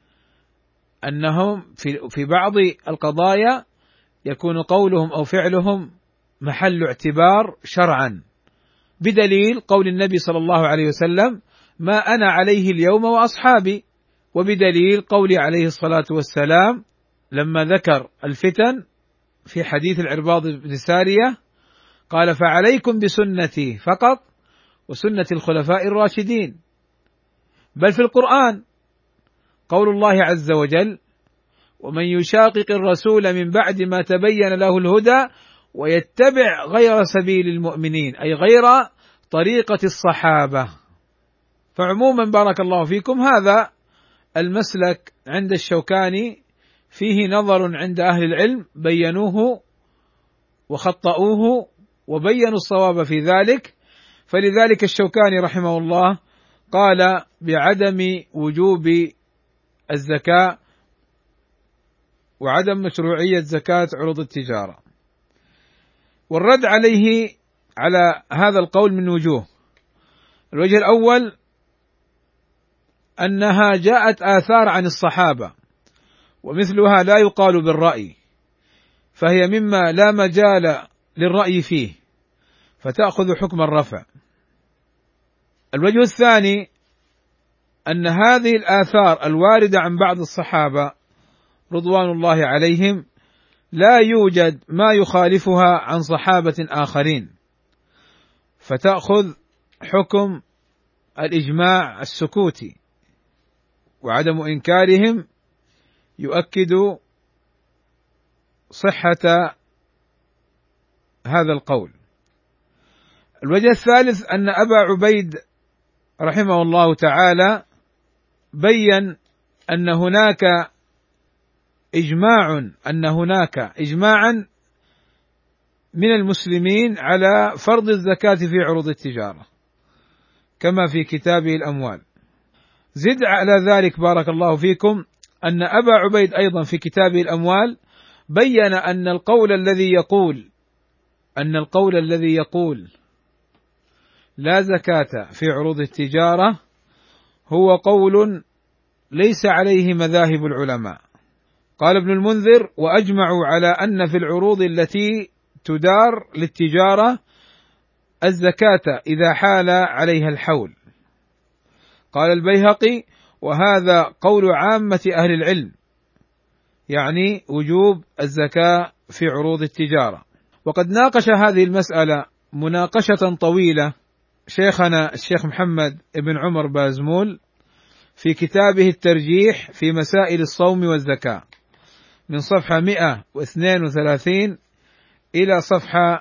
أنهم في بعض القضايا يكون قولهم أو فعلهم محل اعتبار شرعا بدليل قول النبي صلى الله عليه وسلم: ما أنا عليه اليوم وأصحابي، وبدليل قول عليه الصلاة والسلام لما ذكر الفتن في حديث العرباض بن سارية قال: فعليكم بسنتي فقط وسنة الخلفاء الراشدين. بل في القرآن قول الله عز وجل: ومن يشاقق الرسول من بعد ما تبين له الهدى ويتبع غير سبيل المؤمنين، أي غير طريقة الصحابة. فعموما بارك الله فيكم، هذا المسلك عند الشوكاني فيه نظر عند أهل العلم بينوه وخطأوه وبينوا الصواب في ذلك، فلذلك الشوكاني رحمه الله قال بعدم وجوب الزكاة وعدم مشروعية زكاة عروض التجارة. والرد عليه على هذا القول من وجوه. الوجه الأول أنها جاءت آثار عن الصحابة، ومثلها لا يقال بالرأي، فهي مما لا مجال للرأي فيه، فتأخذ حكم الرفع. الوجه الثاني أن هذه الآثار الواردة عن بعض الصحابة رضوان الله عليهم لا يوجد ما يخالفها عن صحابة آخرين، فتأخذ حكم الإجماع السكوتي، وعدم إنكارهم يؤكد صحة هذا القول. الوجه الثالث أن أبا عبيد رحمه الله تعالى بين أن هناك إجماعا من المسلمين على فرض الزكاة في عروض التجارة كما في كتابه الأموال. زد على ذلك بارك الله فيكم أن أبا عبيد أيضا في كتابه الأموال بين أن القول الذي يقول لا زكاة في عروض التجارة هو قول ليس عليه مذاهب العلماء. قال ابن المنذر: وأجمعوا على أن في العروض التي تدار للتجارة الزكاة إذا حال عليها الحول. قال البيهقي: وهذا قول عامة أهل العلم، يعني وجوب الزكاة في عروض التجارة. وقد ناقش هذه المسألة مناقشة طويلة شيخنا الشيخ محمد بن عمر بازمول في كتابه الترجيح في مسائل الصوم والزكاة من صفحة 132 إلى صفحة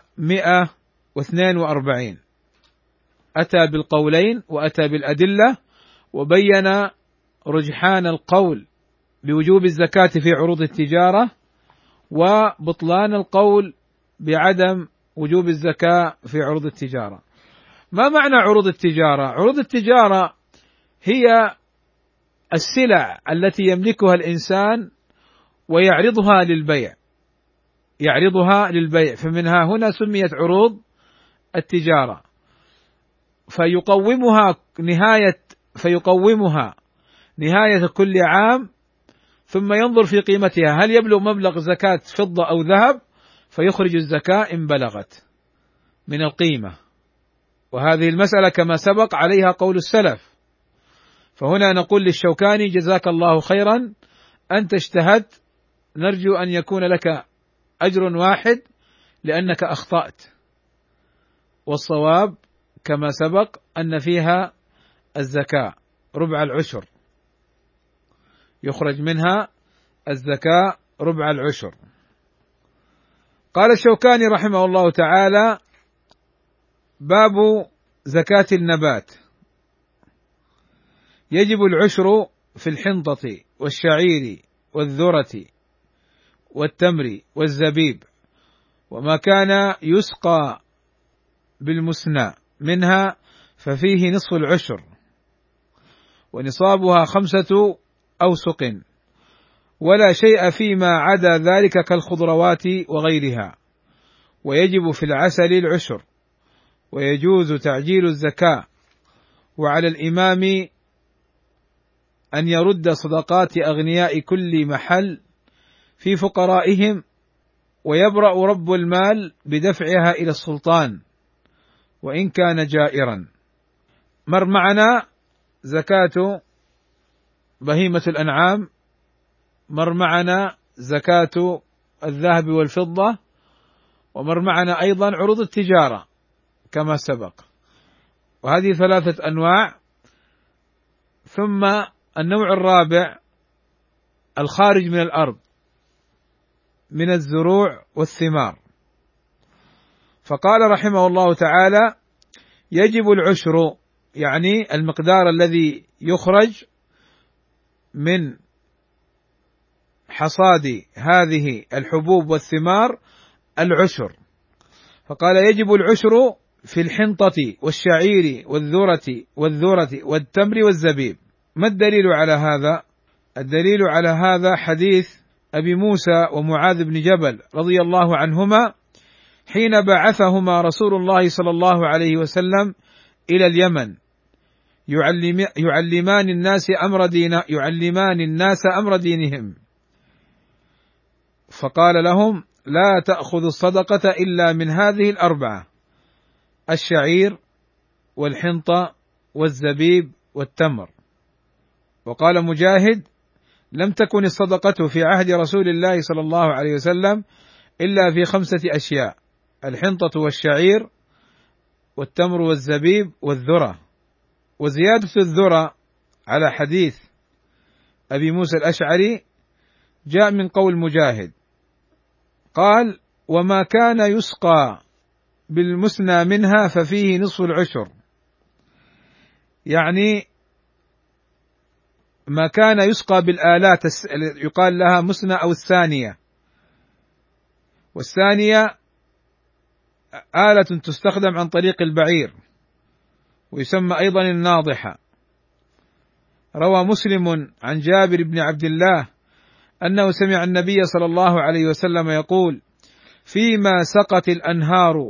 142، أتى بالقولين وأتى بالأدلة، وبين رجحان القول بوجوب الزكاة في عروض التجارة وبطلان القول بعدم وجوب الزكاة في عروض التجارة. ما معنى عروض التجارة؟ عروض التجارة هي السلع التي يملكها الإنسان ويعرضها للبيع، فمنها هنا سميت عروض التجارة، فيقومها نهاية كل عام، ثم ينظر في قيمتها هل يبلغ مبلغ زكاة فضة أو ذهب، فيخرج الزكاة إن بلغت من القيمة. وهذه المسألة كما سبق عليها قول السلف، فهنا نقول للشوكاني: جزاك الله خيرا، أنت اجتهدت، نرجو أن يكون لك أجر واحد لأنك أخطأت، والصواب كما سبق أن فيها الزكاة ربع العشر، يخرج منها الزكاة ربع العشر. قال الشوكاني رحمه الله تعالى: باب زكاة النبات. يجب العشر في الحنطة والشعير والذرة والتمر والزبيب، وما كان يسقى بالمسنى منها ففيه نصف العشر، ونصابها 5 أوسق، ولا شيء فيما عدا ذلك كالخضروات وغيرها. ويجب في العسل العشر، ويجوز تعجيل الزكاة، وعلى الإمام أن يرد صدقات أغنياء كل محل في فقرائهم، ويبرأ رب المال بدفعها إلى السلطان وإن كان جائرا. مر معنا زكاة بهيمة الأنعام، مر معنا زكاة الذهب والفضة، ومر معنا أيضا عروض التجارة كما سبق، وهذه 3 أنواع. ثم النوع الرابع الخارج من الأرض من الزروع والثمار، فقال رحمه الله تعالى: يجب العشر، يعني المقدار الذي يخرج من حصاد هذه الحبوب والثمار العشر. فقال: يجب العشر في الحنطة والشعير والذرة والتمر والزبيب. ما الدليل على هذا؟ الدليل على هذا حديث أبي موسى ومعاذ بن جبل رضي الله عنهما حين بعثهما رسول الله صلى الله عليه وسلم إلى اليمن يعلمان الناس أمر دينهم. فقال لهم: لا تأخذوا الصدقة إلا من هذه الأربعة: الشعير والحنطة والزبيب والتمر. وقال مجاهد: لم تكن الصدقة في عهد رسول الله صلى الله عليه وسلم إلا في 5 أشياء: الحنطة والشعير والتمر والزبيب والذرة. وزيادة الذرة على حديث أبي موسى الأشعري جاء من قول مجاهد، قال: وما كان يسقى بالمسنى منها ففيه نصف العشر، يعني ما كان يسقى بالآلات يقال لها مسنى أو الثانية، والثانية آلة تستخدم عن طريق البعير ويسمى أيضا الناضحة. روى مسلم عن جابر بن عبد الله أنه سمع النبي صلى الله عليه وسلم يقول: فيما سقت الأنهار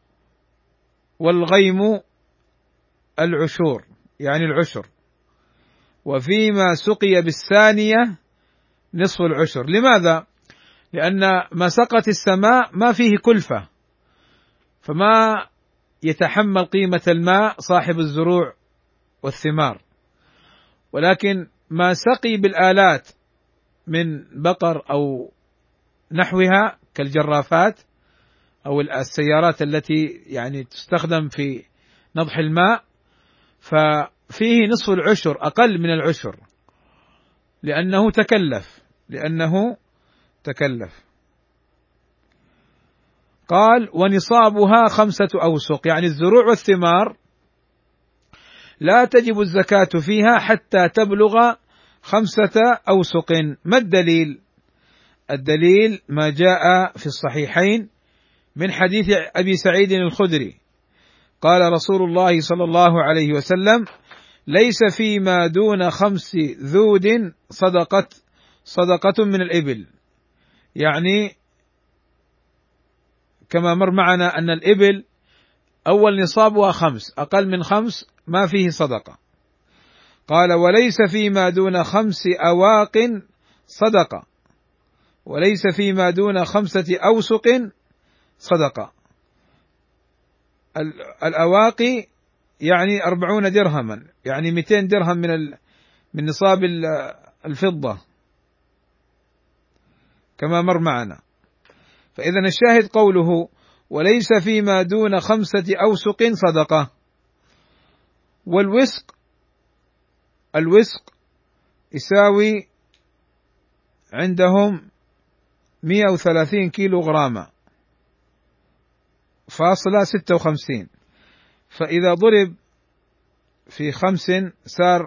والغيم العشور، يعني العشر، وفيما سقي بالثانية نصف العشر. لماذا؟ لأن ما سقت السماء ما فيه كلفة، فما يتحمل قيمة الماء صاحب الزروع والثمار، ولكن ما سقي بالآلات من بقر أو نحوها كالجرافات أو السيارات التي يعني تستخدم في نضح الماء، ففيه نصف العشر، أقل من العشر، لأنه تكلف. قال: ونصابها 5 أوسق، يعني الزروع والثمار لا تجب الزكاة فيها حتى تبلغ 5 أوسق. ما الدليل؟ الدليل ما جاء في الصحيحين من حديث أبي سعيد الخدري قال رسول الله صلى الله عليه وسلم: ليس فيما دون 5 ذود صدقة من الإبل. يعني كما مر معنا أن الإبل أول نصابها 5، أقل من 5 ما فيه صدقة. قال: وليس فيما دون 5 أواق صدقة، وليس فيما دون 5 أوسق صدقة. الأواقي يعني 40 درهما، يعني 200 درهم من نصاب الفضة كما مر معنا. فإذا الشاهد قوله: وليس فيما دون 5 أوسق صدقة. الوسق يساوي عندهم 130 كيلو غراما فاصلة 56، فإذا ضرب في 5 صار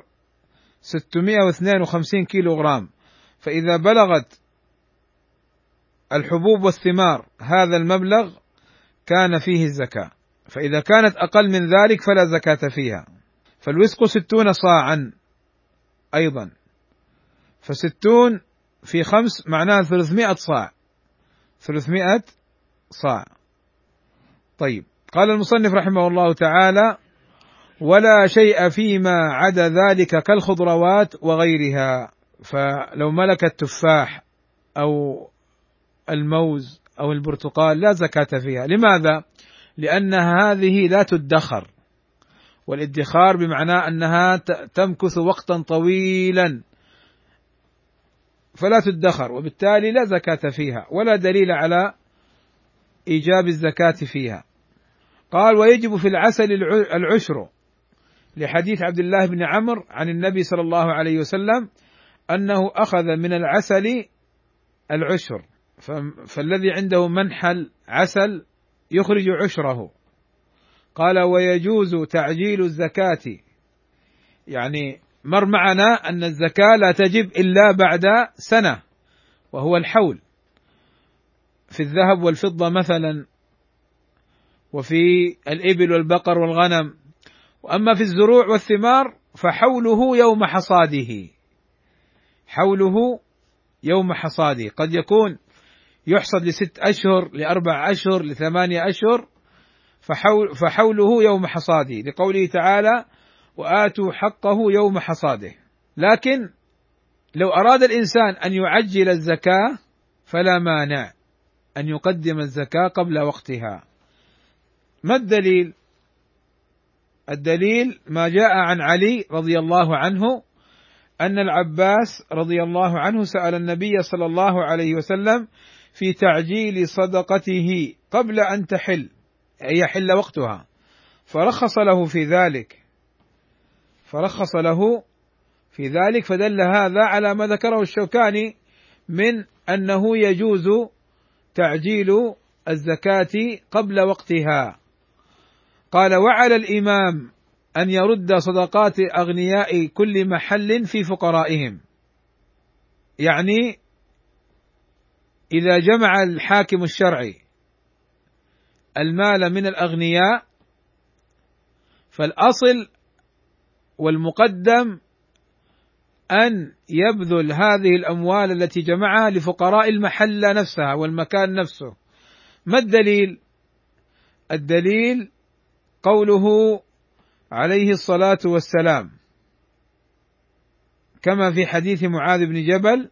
652 كيلو غرام. فإذا بلغت الحبوب والثمار هذا المبلغ كان فيه الزكاة، فإذا كانت أقل من ذلك فلا زكاة فيها. فالوسق 60 صاعا أيضا، ف60 في 5 معناه 300 صاع. طيب، قال المصنف رحمه الله تعالى: ولا شيء فيما عدا ذلك كالخضروات وغيرها. فلو ملك التفاح أو الموز أو البرتقال لا زكاة فيها. لماذا؟ لأن هذه لا تدخر، والادخار بمعنى أنها تمكث وقتا طويلا فلا تدخر، وبالتالي لا زكاة فيها ولا دليل على إيجاب الزكاة فيها. قال: ويجب في العسل العشر، لحديث عبد الله بن عمرو عن النبي صلى الله عليه وسلم أنه أخذ من العسل العشر، فالذي عنده منحل عسل يخرج عشره. قال: ويجوز تعجيل الزكاة، يعني مر معنا أن الزكاة لا تجب إلا بعد سنة وهو الحول، في الذهب والفضة مثلا، وفي الإبل والبقر والغنم. وأما في الزروع والثمار فحوله يوم حصاده، قد يكون يحصد ل6 أشهر، ل4 أشهر، ل8 أشهر، فحوله يوم حصاده، لقوله تعالى: وآتوا حقه يوم حصاده. لكن لو أراد الإنسان أن يعجل الزكاة فلا مانع أن يقدم الزكاة قبل وقتها. ما الدليل؟ الدليل ما جاء عن علي رضي الله عنه أن العباس رضي الله عنه سأل النبي صلى الله عليه وسلم في تعجيل صدقته قبل أن تحل، أي يحل وقتها، فرخص له في ذلك فدل هذا على ما ذكره الشوكاني من أنه يجوز تعجيل الزكاة قبل وقتها. قال: وعلى الإمام أن يرد صدقات أغنياء كل محل في فقرائهم. يعني إذا جمع الحاكم الشرعي المال من الأغنياء فالأصل والمقدم أن يبذل هذه الأموال التي جمعها لفقراء المحلة نفسها والمكان نفسه. ما الدليل؟ الدليل قوله عليه الصلاة والسلام كما في حديث معاذ بن جبل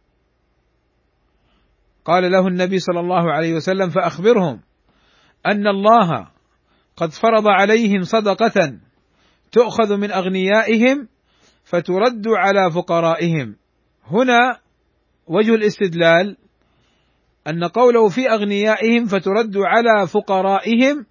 قال له النبي صلى الله عليه وسلم: فأخبرهم أن الله قد فرض عليهم صدقة تؤخذ من أغنيائهم فترد على فقرائهم. هنا وجه الاستدلال أن قوله في أغنيائهم فترد على فقرائهم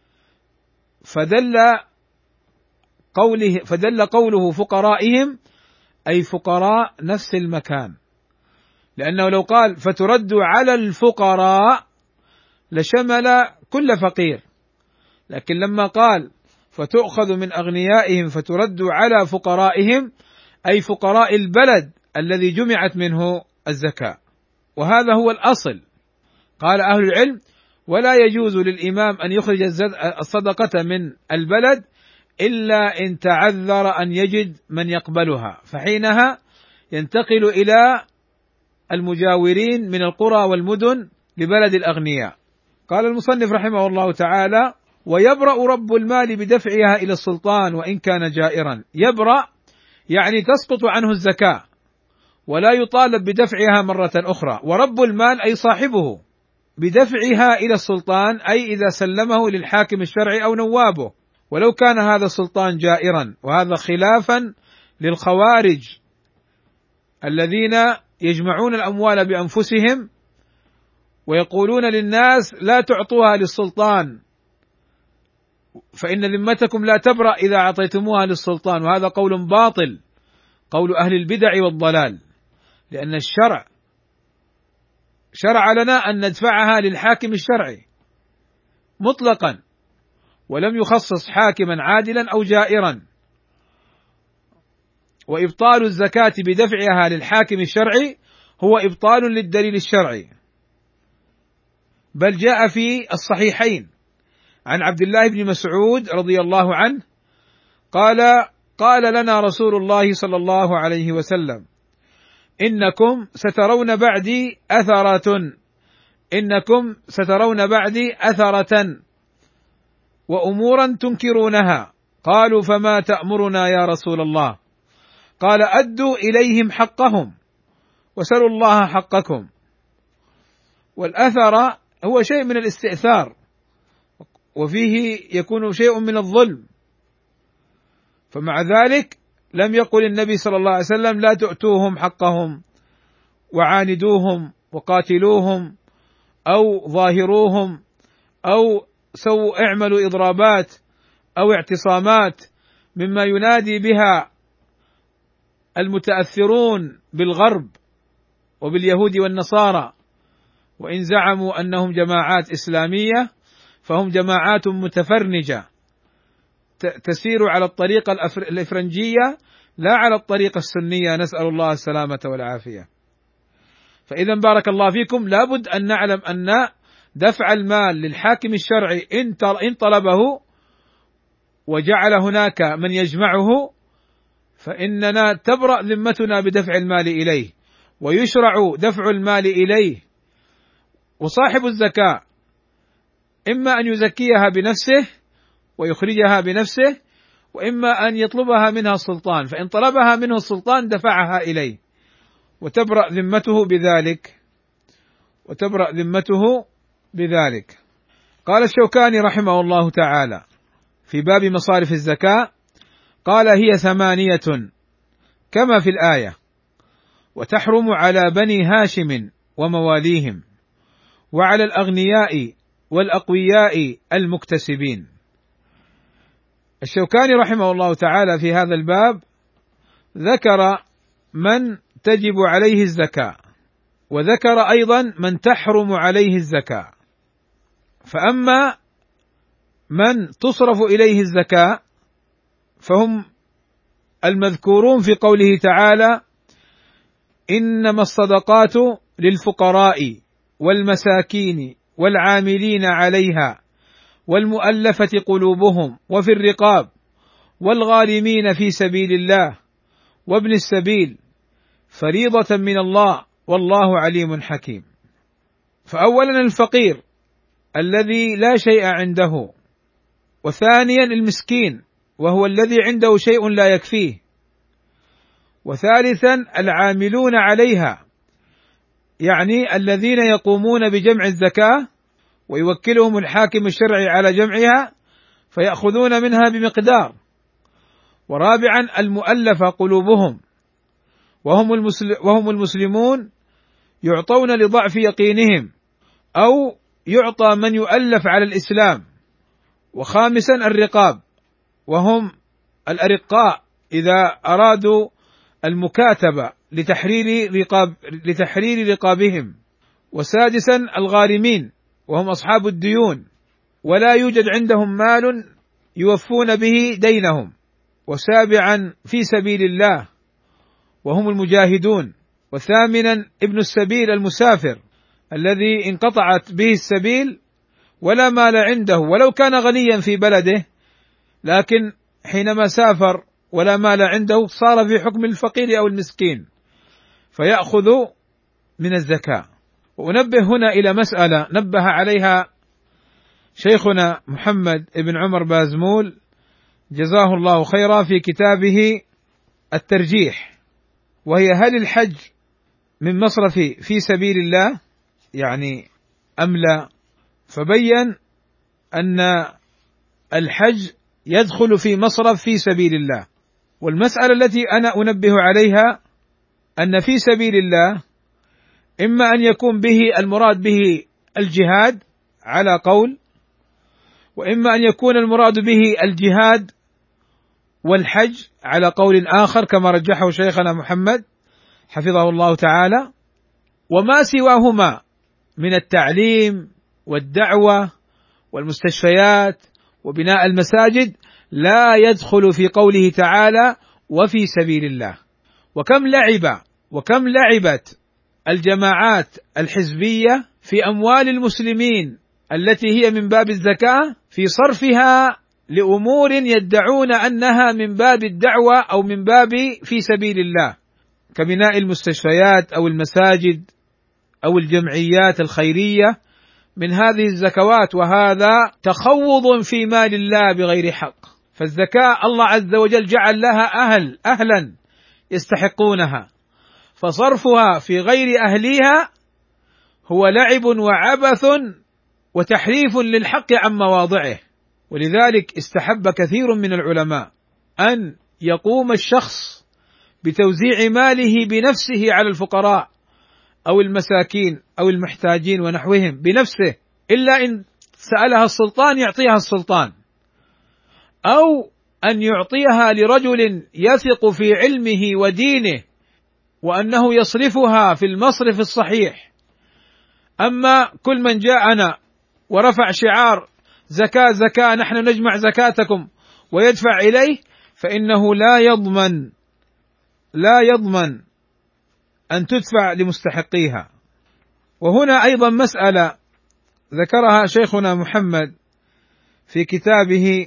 فدل قوله فقرائهم أي فقراء نفس المكان، لأنه لو قال فترد على الفقراء لشمل كل فقير، لكن لما قال فتؤخذ من أغنيائهم فترد على فقرائهم أي فقراء البلد الذي جمعت منه الزكاة، وهذا هو الأصل. قال أهل العلم: ولا يجوز للإمام أن يخرج الصدقة من البلد إلا إن تعذر أن يجد من يقبلها، فحينها ينتقل إلى المجاورين من القرى والمدن لبلد الأغنياء. قال المصنف رحمه الله تعالى: ويبرأ رب المال بدفعها إلى السلطان وإن كان جائرا. يبرأ يعني تسقط عنه الزكاة ولا يطالب بدفعها مرة أخرى، ورب المال أي صاحبه بدفعها إلى السلطان أي إذا سلمه للحاكم الشرعي أو نوابه، ولو كان هذا السلطان جائرا، وهذا خلافا للخوارج الذين يجمعون الأموال بأنفسهم ويقولون للناس لا تعطوها للسلطان فإن ذمتكم لا تبرأ إذا أعطيتموها للسلطان، وهذا قول باطل، قول أهل البدع والضلال، لأن الشرع شرع لنا أن ندفعها للحاكم الشرعي مطلقا، ولم يخصص حاكما عادلا أو جائرا. وإبطال الزكاة بدفعها للحاكم الشرعي هو إبطال للدليل الشرعي، بل جاء في الصحيحين عن عبد الله بن مسعود رضي الله عنه قال لنا رسول الله صلى الله عليه وسلم: إنكم سترون بعدي أثرة وأمورا تنكرونها. قالوا: فما تأمرنا يا رسول الله؟ قال: أدوا إليهم حقهم وسلوا الله حقكم. والأثر هو شيء من الاستئثار، وفيه يكون شيء من الظلم، فمع ذلك لم يقل النبي صلى الله عليه وسلم لا تؤتوهم حقهم وعاندوهم وقاتلوهم أو ظاهروهم أو اعملوا إضرابات أو اعتصامات مما ينادي بها المتأثرون بالغرب وباليهود والنصارى، وإن زعموا أنهم جماعات إسلامية فهم جماعات متفرنجة تسير على الطريقة الإفرنجية لا على الطريقة السنية، نسأل الله السلامة والعافية. فإذا بارك الله فيكم لابد أن نعلم أن دفع المال للحاكم الشرعي إن طلبه وجعل هناك من يجمعه فإننا تبرأ ذمتنا بدفع المال إليه، ويشرع دفع المال إليه. وصاحب الزكاة إما أن يزكيها بنفسه ويخرجها بنفسه، وإما أن يطلبها منها السلطان، فإن طلبها منه السلطان دفعها إليه وتبرأ ذمته بذلك. قال الشوكاني رحمه الله تعالى في باب مصارف الزكاة، قال: هي 8 كما في الآية، وتحرم على بني هاشم ومواليهم، وعلى الأغنياء والأقوياء المكتسبين. الشوكاني رحمه الله تعالى في هذا الباب ذكر من تجب عليه الزكاة، وذكر أيضا من تحرم عليه الزكاة. فأما من تصرف إليه الزكاة فهم المذكورون في قوله تعالى: إنما الصدقات للفقراء والمساكين والعاملين عليها والمؤلفة قلوبهم وفي الرقاب والغارمين في سبيل الله وابن السبيل فريضة من الله والله عليم حكيم. فأولا الفقير الذي لا شيء عنده، وثانيا المسكين وهو الذي عنده شيء لا يكفيه، وثالثا العاملون عليها، يعني الذين يقومون بجمع الزكاة ويوكلهم الحاكم الشرعي على جمعها فيأخذون منها بمقدار، ورابعا المؤلفة قلوبهم وهم المسلمون يعطون لضعف يقينهم أو يعطى من يؤلف على الإسلام، وخامسا الرقاب وهم الأرقاء إذا أرادوا المكاتبة لتحرير رقابهم، وسادسا الغارمين وهم أصحاب الديون ولا يوجد عندهم مال يوفون به دينهم، وسابعا في سبيل الله وهم المجاهدون، وثامنا ابن السبيل المسافر الذي انقطعت به السبيل ولا مال عنده ولو كان غنيا في بلده، لكن حينما سافر ولا مال عنده صار في حكم الفقير أو المسكين فيأخذ من الزكاة. وأنبه هنا إلى مسألة نبه عليها شيخنا محمد بن عمر بازمول جزاه الله خيرا في كتابه الترجيح، وهي: هل الحج من مصرف في سبيل الله يعني أم لا؟ فبين أن الحج يدخل في مصرف في سبيل الله. والمسألة التي أنا أنبه عليها أن في سبيل الله إما أن يكون به المراد به الجهاد على قول، وإما أن يكون المراد به الجهاد والحج على قول آخر كما رجحه شيخنا محمد حفظه الله تعالى، وما سواهما من التعليم والدعوة والمستشفيات وبناء المساجد لا يدخل في قوله تعالى وفي سبيل الله. وكم لعبت الجماعات الحزبية في أموال المسلمين التي هي من باب الزكاة في صرفها لأمور يدعون أنها من باب الدعوة أو من باب في سبيل الله، كبناء المستشفيات أو المساجد أو الجمعيات الخيرية من هذه الزكوات، وهذا تخوض في مال الله بغير حق. فالزكاة الله عز وجل جعل لها أهلا يستحقونها، فصرفها في غير أهليها هو لعب وعبث وتحريف للحق عن مواضعه. ولذلك استحب كثير من العلماء أن يقوم الشخص بتوزيع ماله بنفسه على الفقراء أو المساكين أو المحتاجين ونحوهم بنفسه، إلا إن سألها السلطان يعطيها السلطان، أو أن يعطيها لرجل يثق في علمه ودينه وأنه يصرفها في المصرف الصحيح. أما كل من جاءنا ورفع شعار زكاة نحن نجمع زكاتكم ويدفع إليه فإنه لا يضمن أن تدفع لمستحقيها. وهنا أيضا مسألة ذكرها شيخنا محمد في كتابه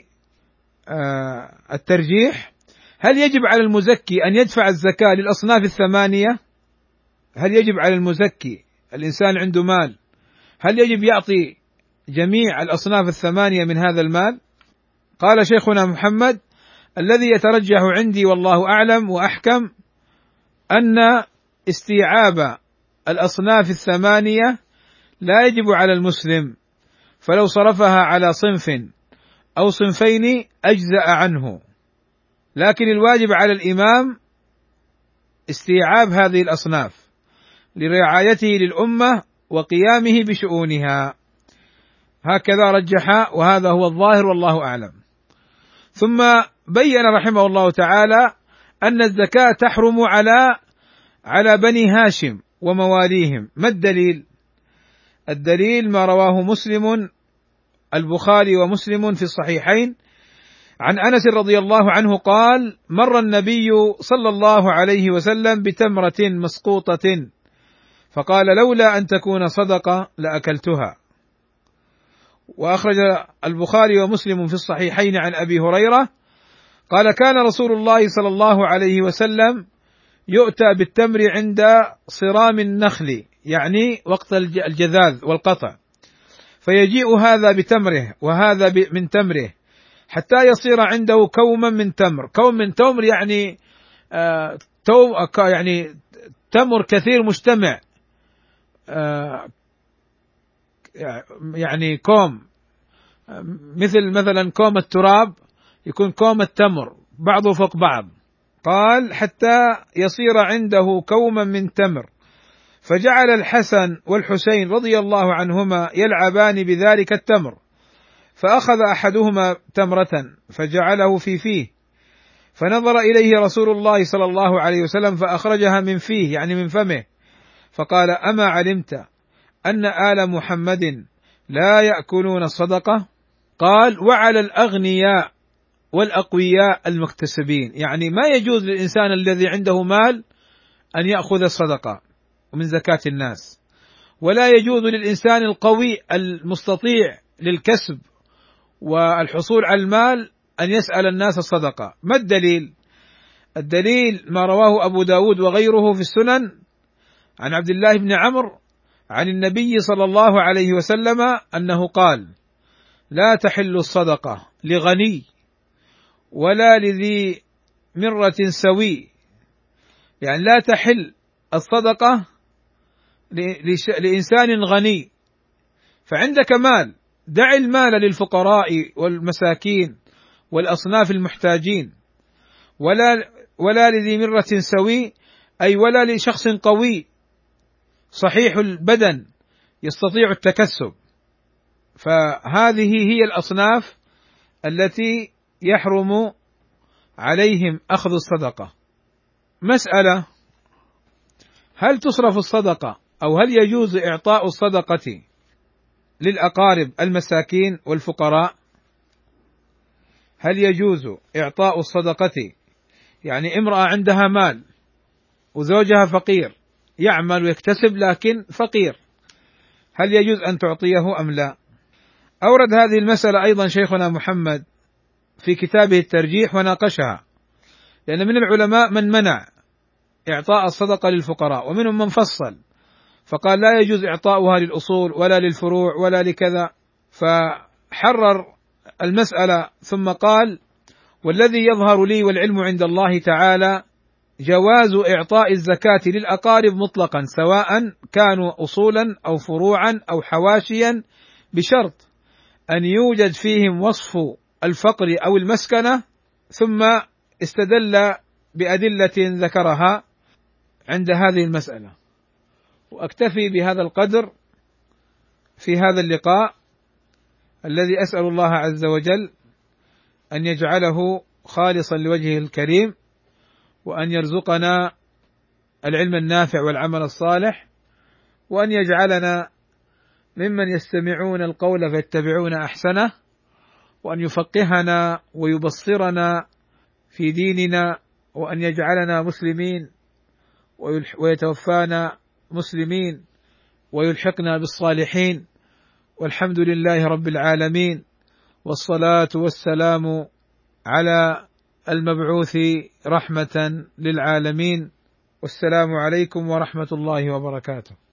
الترجيح: هل يجب على المزكي أن يدفع الزكاة للأصناف الثمانية؟ هل يجب على المزكي، الإنسان عنده مال، هل يجب يعطي جميع الأصناف الثمانية من هذا المال؟ قال شيخنا محمد: الذي يترجح عندي والله أعلم وأحكم أن استيعاب الأصناف الثمانية لا يجب على المسلم، فلو صرفها على صنف أو صنفين أجزأ عنه، لكن الواجب على الإمام استيعاب هذه الأصناف لرعايته للأمة وقيامه بشؤونها، هكذا رجح، وهذا هو الظاهر والله أعلم. ثم بين رحمه الله تعالى أن الزكاة تحرم على بني هاشم ومواليهم. ما الدليل؟ الدليل ما رواه مسلم، البخاري ومسلم في الصحيحين، عن أنس رضي الله عنه قال: مر النبي صلى الله عليه وسلم بتمرة مسقوطة فقال: لولا أن تكون صدقة لأكلتها. وأخرج البخاري ومسلم في الصحيحين عن أبي هريرة قال: كان رسول الله صلى الله عليه وسلم يؤتى بالتمر عند صرام النخل، يعني وقت الجذاذ والقطع، فيجيء هذا بتمره وهذا من تمره حتى يصير عنده كوما من تمر. كوم من تمر يعني يعني تمر كثير مجتمع، يعني كوم مثلا كوم التراب، يكون كوم التمر بعضه فوق بعض. قال: حتى يصير عنده كوما من تمر، فجعل الحسن والحسين رضي الله عنهما يلعبان بذلك التمر، فأخذ أحدهما تمرة فجعله في فيه، فنظر إليه رسول الله صلى الله عليه وسلم فأخرجها من فيه، يعني من فمه، فقال: أما علمت أن آل محمد لا يأكلون الصدقة؟ قال: وعلى الأغنياء والأقوياء المكتسبين، يعني ما يجوز للإنسان الذي عنده مال أن يأخذ الصدقة من زكاة الناس، ولا يجوز للإنسان القوي المستطيع للكسب والحصول على المال أن يسأل الناس الصدقة. ما الدليل؟ الدليل ما رواه أبو داود وغيره في السنن عن عبد الله بن عمرو عن النبي صلى الله عليه وسلم أنه قال: لا تحل الصدقة لغني ولا لذي مرة سوي، يعني لا تحل الصدقة لإنسان غني فعندك مال، دع المال للفقراء والمساكين والأصناف المحتاجين، ولا لذي مرة سوي، أي ولا لشخص قوي صحيح البدن يستطيع التكسب. فهذه هي الأصناف التي يحرم عليهم أخذ الصدقة. مسألة: هل تصرف الصدقة أو هل يجوز إعطاء الصدقة للأقارب المساكين والفقراء؟ هل يجوز إعطاء الصدقة، يعني امرأة عندها مال وزوجها فقير يعمل ويكتسب لكن فقير، هل يجوز أن تعطيه أم لا؟ أورد هذه المسألة أيضا شيخنا محمد في كتابه الترجيح وناقشها، لأن من العلماء من منع إعطاء الصدقة للفقراء، ومنهم من فصل فقال لا يجوز إعطاؤها للأصول ولا للفروع ولا لكذا، فحرر المسألة ثم قال: والذي يظهر لي والعلم عند الله تعالى جواز إعطاء الزكاة للأقارب مطلقا، سواء كانوا أصولا أو فروعا أو حواشيا، بشرط أن يوجد فيهم وصف الفقر أو المسكنة. ثم استدل بأدلة ذكرها عند هذه المسألة. وأكتفي بهذا القدر في هذا اللقاء الذي أسأل الله عز وجل أن يجعله خالصا لوجهه الكريم، وأن يرزقنا العلم النافع والعمل الصالح، وأن يجعلنا ممن يستمعون القول فيتبعون أحسنه، وأن يفقهنا ويبصرنا في ديننا، وأن يجعلنا مسلمين ويتوفانا مسلمين ويلحقنا بالصالحين، والحمد لله رب العالمين، والصلاة والسلام على المبعوث رحمة للعالمين، والسلام عليكم ورحمة الله وبركاته.